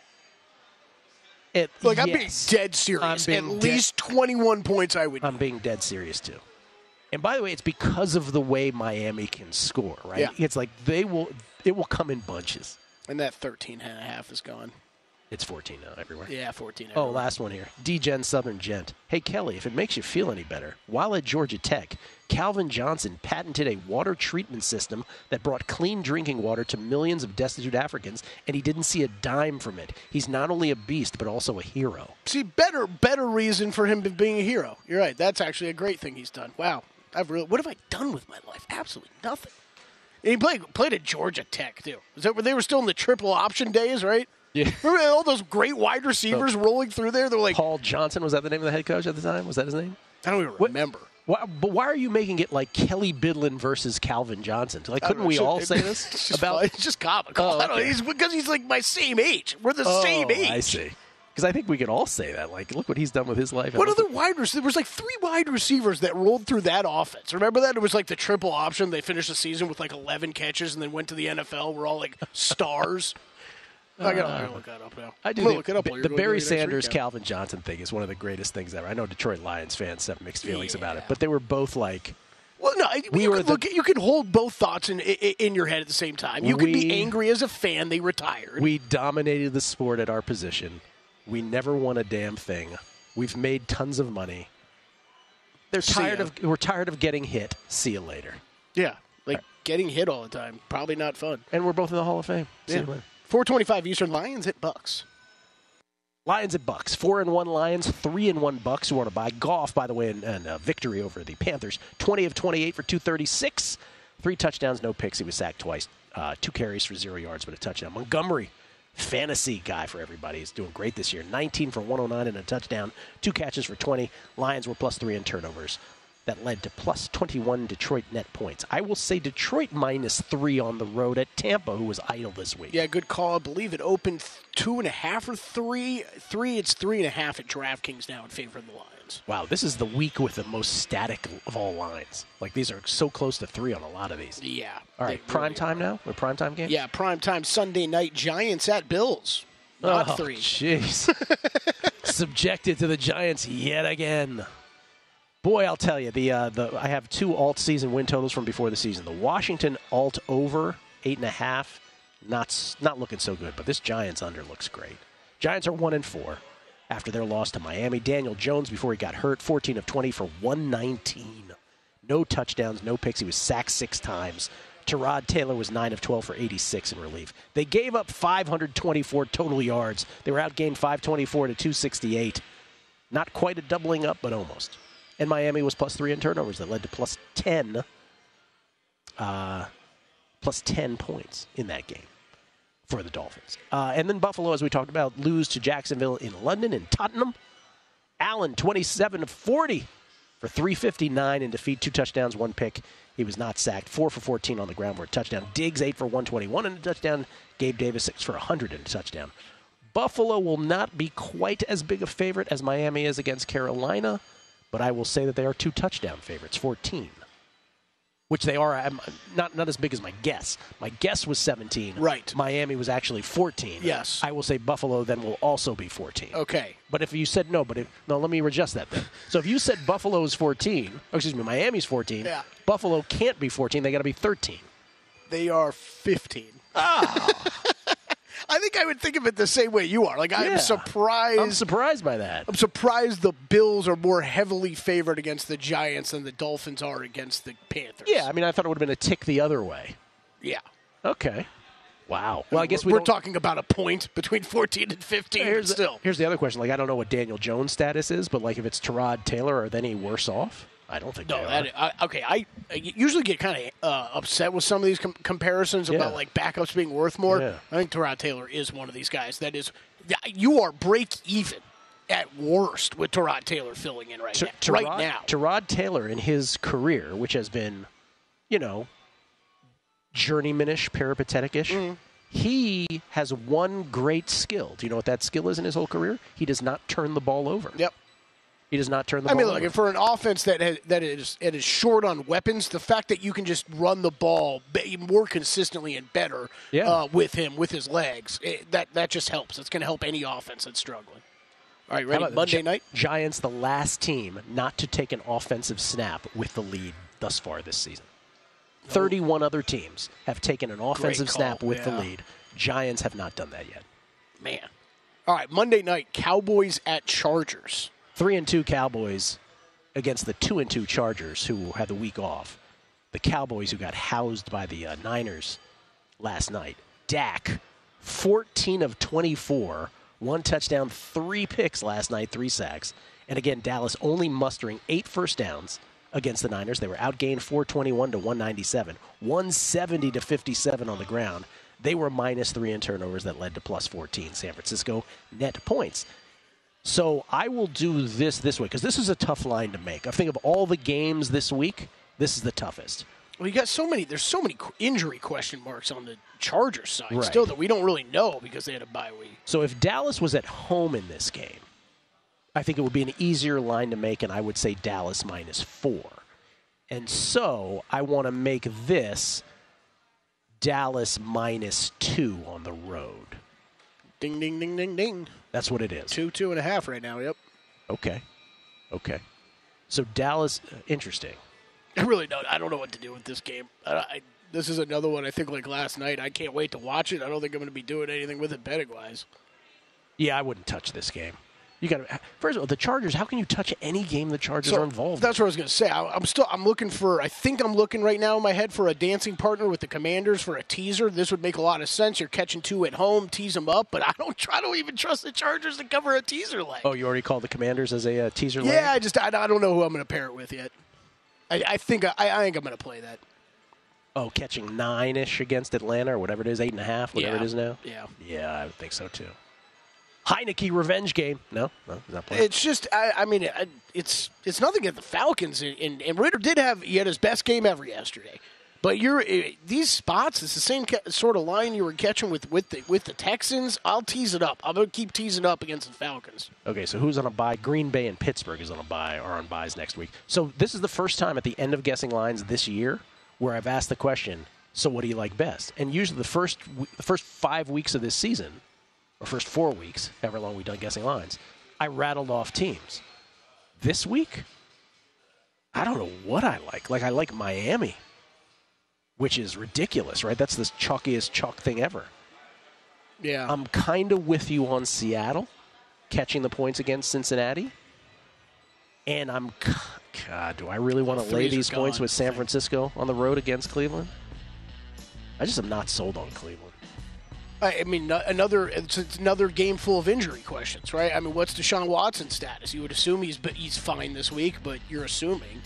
Speaker 8: It,
Speaker 9: Like, I'm
Speaker 8: yes.
Speaker 9: being dead serious.
Speaker 8: I'm being
Speaker 9: At
Speaker 8: dead-
Speaker 9: least twenty-one points I would
Speaker 8: I'm being dead serious, too. And by the way, it's because of the way Miami can score, right?
Speaker 9: Yeah.
Speaker 8: It's like they will, it will come in bunches.
Speaker 9: And that thirteen and a half is gone.
Speaker 8: It's fourteen now everywhere.
Speaker 9: Yeah, fourteen.
Speaker 8: Oh, last one here. D-Gen Southern Gent. Hey, Kelly, if it makes you feel any better, while at Georgia Tech, Calvin Johnson patented a water treatment system that brought clean drinking water to millions of destitute Africans, and he didn't see a dime from it. He's not only a beast, but also a hero.
Speaker 9: See, better better reason for him being a hero. You're right. That's actually a great thing he's done. Wow. I've really, what have I done with my life? Absolutely nothing. And he played played at Georgia Tech, too. Is that where they were still in the triple option days, right?
Speaker 8: Yeah.
Speaker 9: Remember all those great wide receivers so, rolling through there? They're like
Speaker 8: Paul Johnson, was that the name of the head coach at the time? Was that his name?
Speaker 9: I don't even
Speaker 8: what,
Speaker 9: remember.
Speaker 8: Why, but why are you making it like Kelly Bidlin versus Calvin Johnson? Like, couldn't we all say this?
Speaker 9: It's just,
Speaker 8: about
Speaker 9: it's just comical.
Speaker 8: Oh, okay.
Speaker 9: I don't know. He's, because he's like my same age. We're the
Speaker 8: oh,
Speaker 9: same age.
Speaker 8: I see. Because I think we could all say that. Like, look what he's done with his life.
Speaker 9: What other wide receivers? There was like three wide receivers that rolled through that offense. Remember that? It was like the triple option. They finished the season with like eleven catches and then went to the N F L. We're all like stars. I gotta, I gotta look that up now.
Speaker 8: I do.
Speaker 9: The,
Speaker 8: look
Speaker 9: it up
Speaker 8: the Barry Sanders, Calvin Johnson thing is one of the greatest things ever. I know Detroit Lions fans have mixed feelings yeah. about it, but they were both like.
Speaker 9: Well, no, we you, could, the, look, you can hold both thoughts in, in in your head at the same time. You
Speaker 8: we,
Speaker 9: can be angry as a fan they retired.
Speaker 8: We dominated the sport at our position. We never won a damn thing. We've made tons of money. They're tired of. We're tired of getting hit. See you later.
Speaker 9: Yeah, like right. getting hit all the time. Probably not fun.
Speaker 8: And we're both in the Hall of Fame. See
Speaker 9: yeah.
Speaker 8: you later.
Speaker 9: four twenty-five Eastern. Lions at Bucks.
Speaker 8: Lions at Bucks. Four and one Lions. Three and one Bucks. Who want to buy Goff, by the way, and, and uh, victory over the Panthers. Twenty of twenty-eight for two thirty-six. Three touchdowns, no picks. He was sacked twice. Uh, two carries for zero yards, but a touchdown. Montgomery. Fantasy guy for everybody. He's doing great this year. nineteen for one oh nine and a touchdown. Two catches for twenty. Lions were plus three in turnovers. That led to plus twenty-one Detroit net points. I will say Detroit minus three on the road at Tampa, who was idle this week.
Speaker 9: Yeah, good call. I believe it opened two and a half or three. Three, it's three and a half at DraftKings now in favor of the Lions.
Speaker 8: Wow, this is the week with the most static of all lines. Like, these are so close to three on a lot of these.
Speaker 9: Yeah.
Speaker 8: All right, prime really time now? We're prime time game?
Speaker 9: Yeah, prime time Sunday night. Giants at Bills. Not
Speaker 8: oh,
Speaker 9: three.
Speaker 8: Jeez. Subjected to the Giants yet again. Boy, I'll tell you, the uh, the I have two alt-season win totals from before the season. The Washington alt over, eight and a half, not not looking so good. But this Giants under looks great. Giants are one and four after their loss to Miami. Daniel Jones, before he got hurt, fourteen of twenty for one nineteen. No touchdowns, no picks. He was sacked six times. Tyrod Taylor was nine of twelve for eighty-six in relief. They gave up five hundred twenty-four total yards. They were outgained five twenty-four to two sixty-eight. Not quite a doubling up, but almost. And Miami was plus three in turnovers. That led to plus ten, uh, plus ten points in that game for the Dolphins. Uh, and then Buffalo, as we talked about, lose to Jacksonville in London and Tottenham. Allen, twenty-seven of forty for three fifty-nine in defeat. Two touchdowns, one pick. He was not sacked. Four for fourteen on the ground for a touchdown. Diggs, eight for one twenty-one and a touchdown. Gabe Davis, six for one hundred and a touchdown. Buffalo will not be quite as big a favorite as Miami is against Carolina, but I will say that they are two touchdown favorites, fourteen, which they are um, not not as big as my guess. My guess was seventeen.
Speaker 9: Right.
Speaker 8: Miami was actually fourteen.
Speaker 9: Yes.
Speaker 8: I will say Buffalo then will also be fourteen.
Speaker 9: Okay.
Speaker 8: But if you said no, but if, no, let me adjust that then. So if you said Buffalo is fourteen, oh, excuse me, Miami's fourteen,
Speaker 9: yeah.
Speaker 8: Buffalo can't be fourteen. They got to be thirteen.
Speaker 9: They are fifteen.
Speaker 8: Ah.
Speaker 9: I think I would think of it the same way you are. Like, I'm
Speaker 8: yeah.
Speaker 9: surprised.
Speaker 8: I'm surprised by that.
Speaker 9: I'm surprised the Bills are more heavily favored against the Giants than the Dolphins are against the Panthers.
Speaker 8: Yeah, I mean, I thought it would have been a tick the other way.
Speaker 9: Yeah.
Speaker 8: Okay. Wow. Well, I guess we
Speaker 9: we're
Speaker 8: don't...
Speaker 9: talking about a point between fourteen and fifteen.
Speaker 8: Here's
Speaker 9: still,
Speaker 8: the, here's the other question. Like, I don't know what Daniel Jones' status is, but like, if it's Tyrod Taylor, are they any worse off? I don't think
Speaker 9: no,
Speaker 8: they
Speaker 9: that,
Speaker 8: are.
Speaker 9: I, okay, I, I usually get kind of uh, upset with some of these com- comparisons
Speaker 8: yeah.
Speaker 9: about like backups being worth more.
Speaker 8: Yeah.
Speaker 9: I think Tyrod Taylor is one of these guys that is. You are break even at worst with Tyrod Taylor filling in right
Speaker 8: T-
Speaker 9: now.
Speaker 8: Tyrod,
Speaker 9: right now,
Speaker 8: Tyrod Taylor in his career, which has been, you know, journeymanish, peripatetic-ish. Mm-hmm. He has one great skill. Do you know what that skill is in his whole career? He does not turn the ball over.
Speaker 9: Yep.
Speaker 8: He does not turn the
Speaker 9: I
Speaker 8: ball
Speaker 9: mean,
Speaker 8: over.
Speaker 9: look, for an offense that has, that is it is short on weapons, the fact that you can just run the ball more consistently and better
Speaker 8: yeah.
Speaker 9: uh, with him, with his legs, it, that that just helps. It's going to help any offense that's struggling. All right, ready? Monday
Speaker 8: Gi-
Speaker 9: night?
Speaker 8: Giants, the last team not to take an offensive snap with the lead thus far this season. No. thirty-one other teams have taken an offensive snap with
Speaker 9: yeah.
Speaker 8: the lead. Giants have not done that yet.
Speaker 9: Man. All right, Monday night, Cowboys at Chargers.
Speaker 8: Three and two Cowboys against the two and two Chargers, who had the week off. The Cowboys, who got housed by the uh, Niners last night. Dak, fourteen of twenty-four, one touchdown, three picks last night, three sacks. And again, Dallas only mustering eight first downs against the Niners. They were outgained four twenty-one to one ninety-seven, one seventy to fifty-seven on the ground. They were minus three in turnovers that led to plus fourteen. San Francisco net points. So I will do this this way, because this is a tough line to make. I think of all the games this week, this is the toughest.
Speaker 9: Well, you got so many, there's so many injury question marks on the Chargers side
Speaker 8: Right.
Speaker 9: still that we don't really know because they had a bye week.
Speaker 8: So if Dallas was at home in this game, I think it would be an easier line to make, and I would say Dallas minus four. And so I want to make this Dallas minus two on the road.
Speaker 9: Ding, ding, ding, ding, ding.
Speaker 8: That's what it is.
Speaker 9: Two, two and a half right now, yep.
Speaker 8: Okay. Okay. So Dallas, uh, interesting.
Speaker 9: I really don't. I don't know what to do with this game. I, I, this is another one, I think, like last night. I can't wait to watch it. I don't think I'm going to be doing anything with it betting-wise.
Speaker 8: Yeah, I wouldn't touch this game. You got to first of all, the Chargers. How can you touch any game the Chargers
Speaker 9: So,
Speaker 8: are involved?
Speaker 9: That's what I was going to say. I, I'm still. I'm looking for. I think I'm looking right now in my head for a dancing partner with the Commanders for a teaser. This would make a lot of sense. You're catching two at home, tease them up, but I don't. I don't even trust the Chargers to cover a teaser leg.
Speaker 8: Oh, you already called the Commanders as a uh, teaser leg?
Speaker 9: Yeah, I just. I, I don't know who I'm going to pair it with yet. I, I think. I, I think I'm going to play that.
Speaker 8: Oh, catching nine-ish against Atlanta or whatever it is, eight and a half, whatever
Speaker 9: Yeah.
Speaker 8: it is now.
Speaker 9: Yeah.
Speaker 8: Yeah, I would think so too. Heineke revenge game. No, no, is that playing?
Speaker 9: It's just, I, I mean, it, it's it's nothing against the Falcons, and, and, and Ritter did have he had his best game ever yesterday. But you're these spots, it's the same ca- sort of line you were catching with with the with the Texans. I'll tease it up. I'm gonna keep teasing up against the Falcons.
Speaker 8: Okay, so who's on a bye? Green Bay and Pittsburgh is on a bye, or on byes next week. So this is the first time at the end of Guessing Lines this year where I've asked the question, so what do you like best? And usually the first the first five weeks of this season, or first four weeks, however long we've done Guessing Lines, I rattled off teams. This week, I don't know what I like. Like, I like Miami, which is ridiculous, right? That's the chalkiest chalk thing ever.
Speaker 9: Yeah.
Speaker 8: I'm kind of with you on Seattle, catching the points against Cincinnati. And I'm, God, do I really want to lay these points with San Francisco on the road against Cleveland? I just am not sold on Cleveland.
Speaker 9: I mean, another it's, it's another game full of injury questions, right? I mean, what's Deshaun Watson's status? You would assume he's he's fine this week, but you're assuming.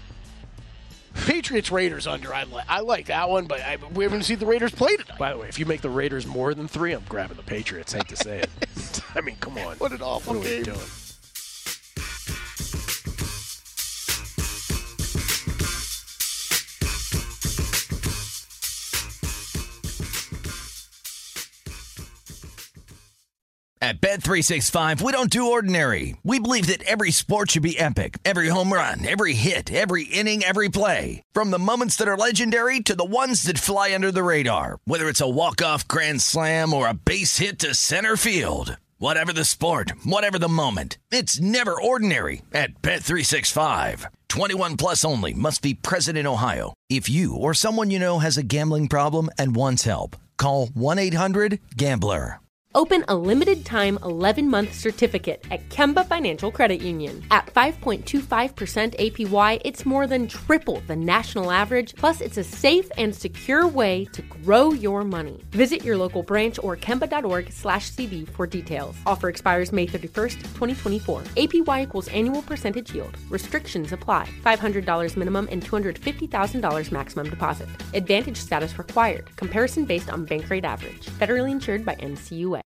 Speaker 9: Patriots Raiders under. I like I like that one, but I, we haven't seen the Raiders play tonight.
Speaker 8: By the way, if you make the Raiders more than three, I'm grabbing the Patriots. Hate to say it. I mean, come on.
Speaker 9: What an awful
Speaker 8: what are
Speaker 9: game.
Speaker 8: we doing?
Speaker 1: At Bet three sixty-five, we don't do ordinary. We believe that every sport should be epic. Every home run, every hit, every inning, every play. From the moments that are legendary to the ones that fly under the radar. Whether it's a walk-off grand slam or a base hit to center field. Whatever the sport, whatever the moment. It's never ordinary at Bet three sixty-five. twenty-one plus only. Must be present in Ohio. If you or someone you know has a gambling problem and wants help, call one eight hundred gambler.
Speaker 12: Open a limited-time eleven-month certificate at Kemba Financial Credit Union. At five point two five percent A P Y, it's more than triple the national average, plus it's a safe and secure way to grow your money. Visit your local branch or kemba.org slash CD for details. Offer expires May thirty-first, twenty twenty-four. A P Y equals annual percentage yield. Restrictions apply. five hundred dollars minimum and two hundred fifty thousand dollars maximum deposit. Advantage status required. Comparison based on bank rate average. Federally insured by N C U A.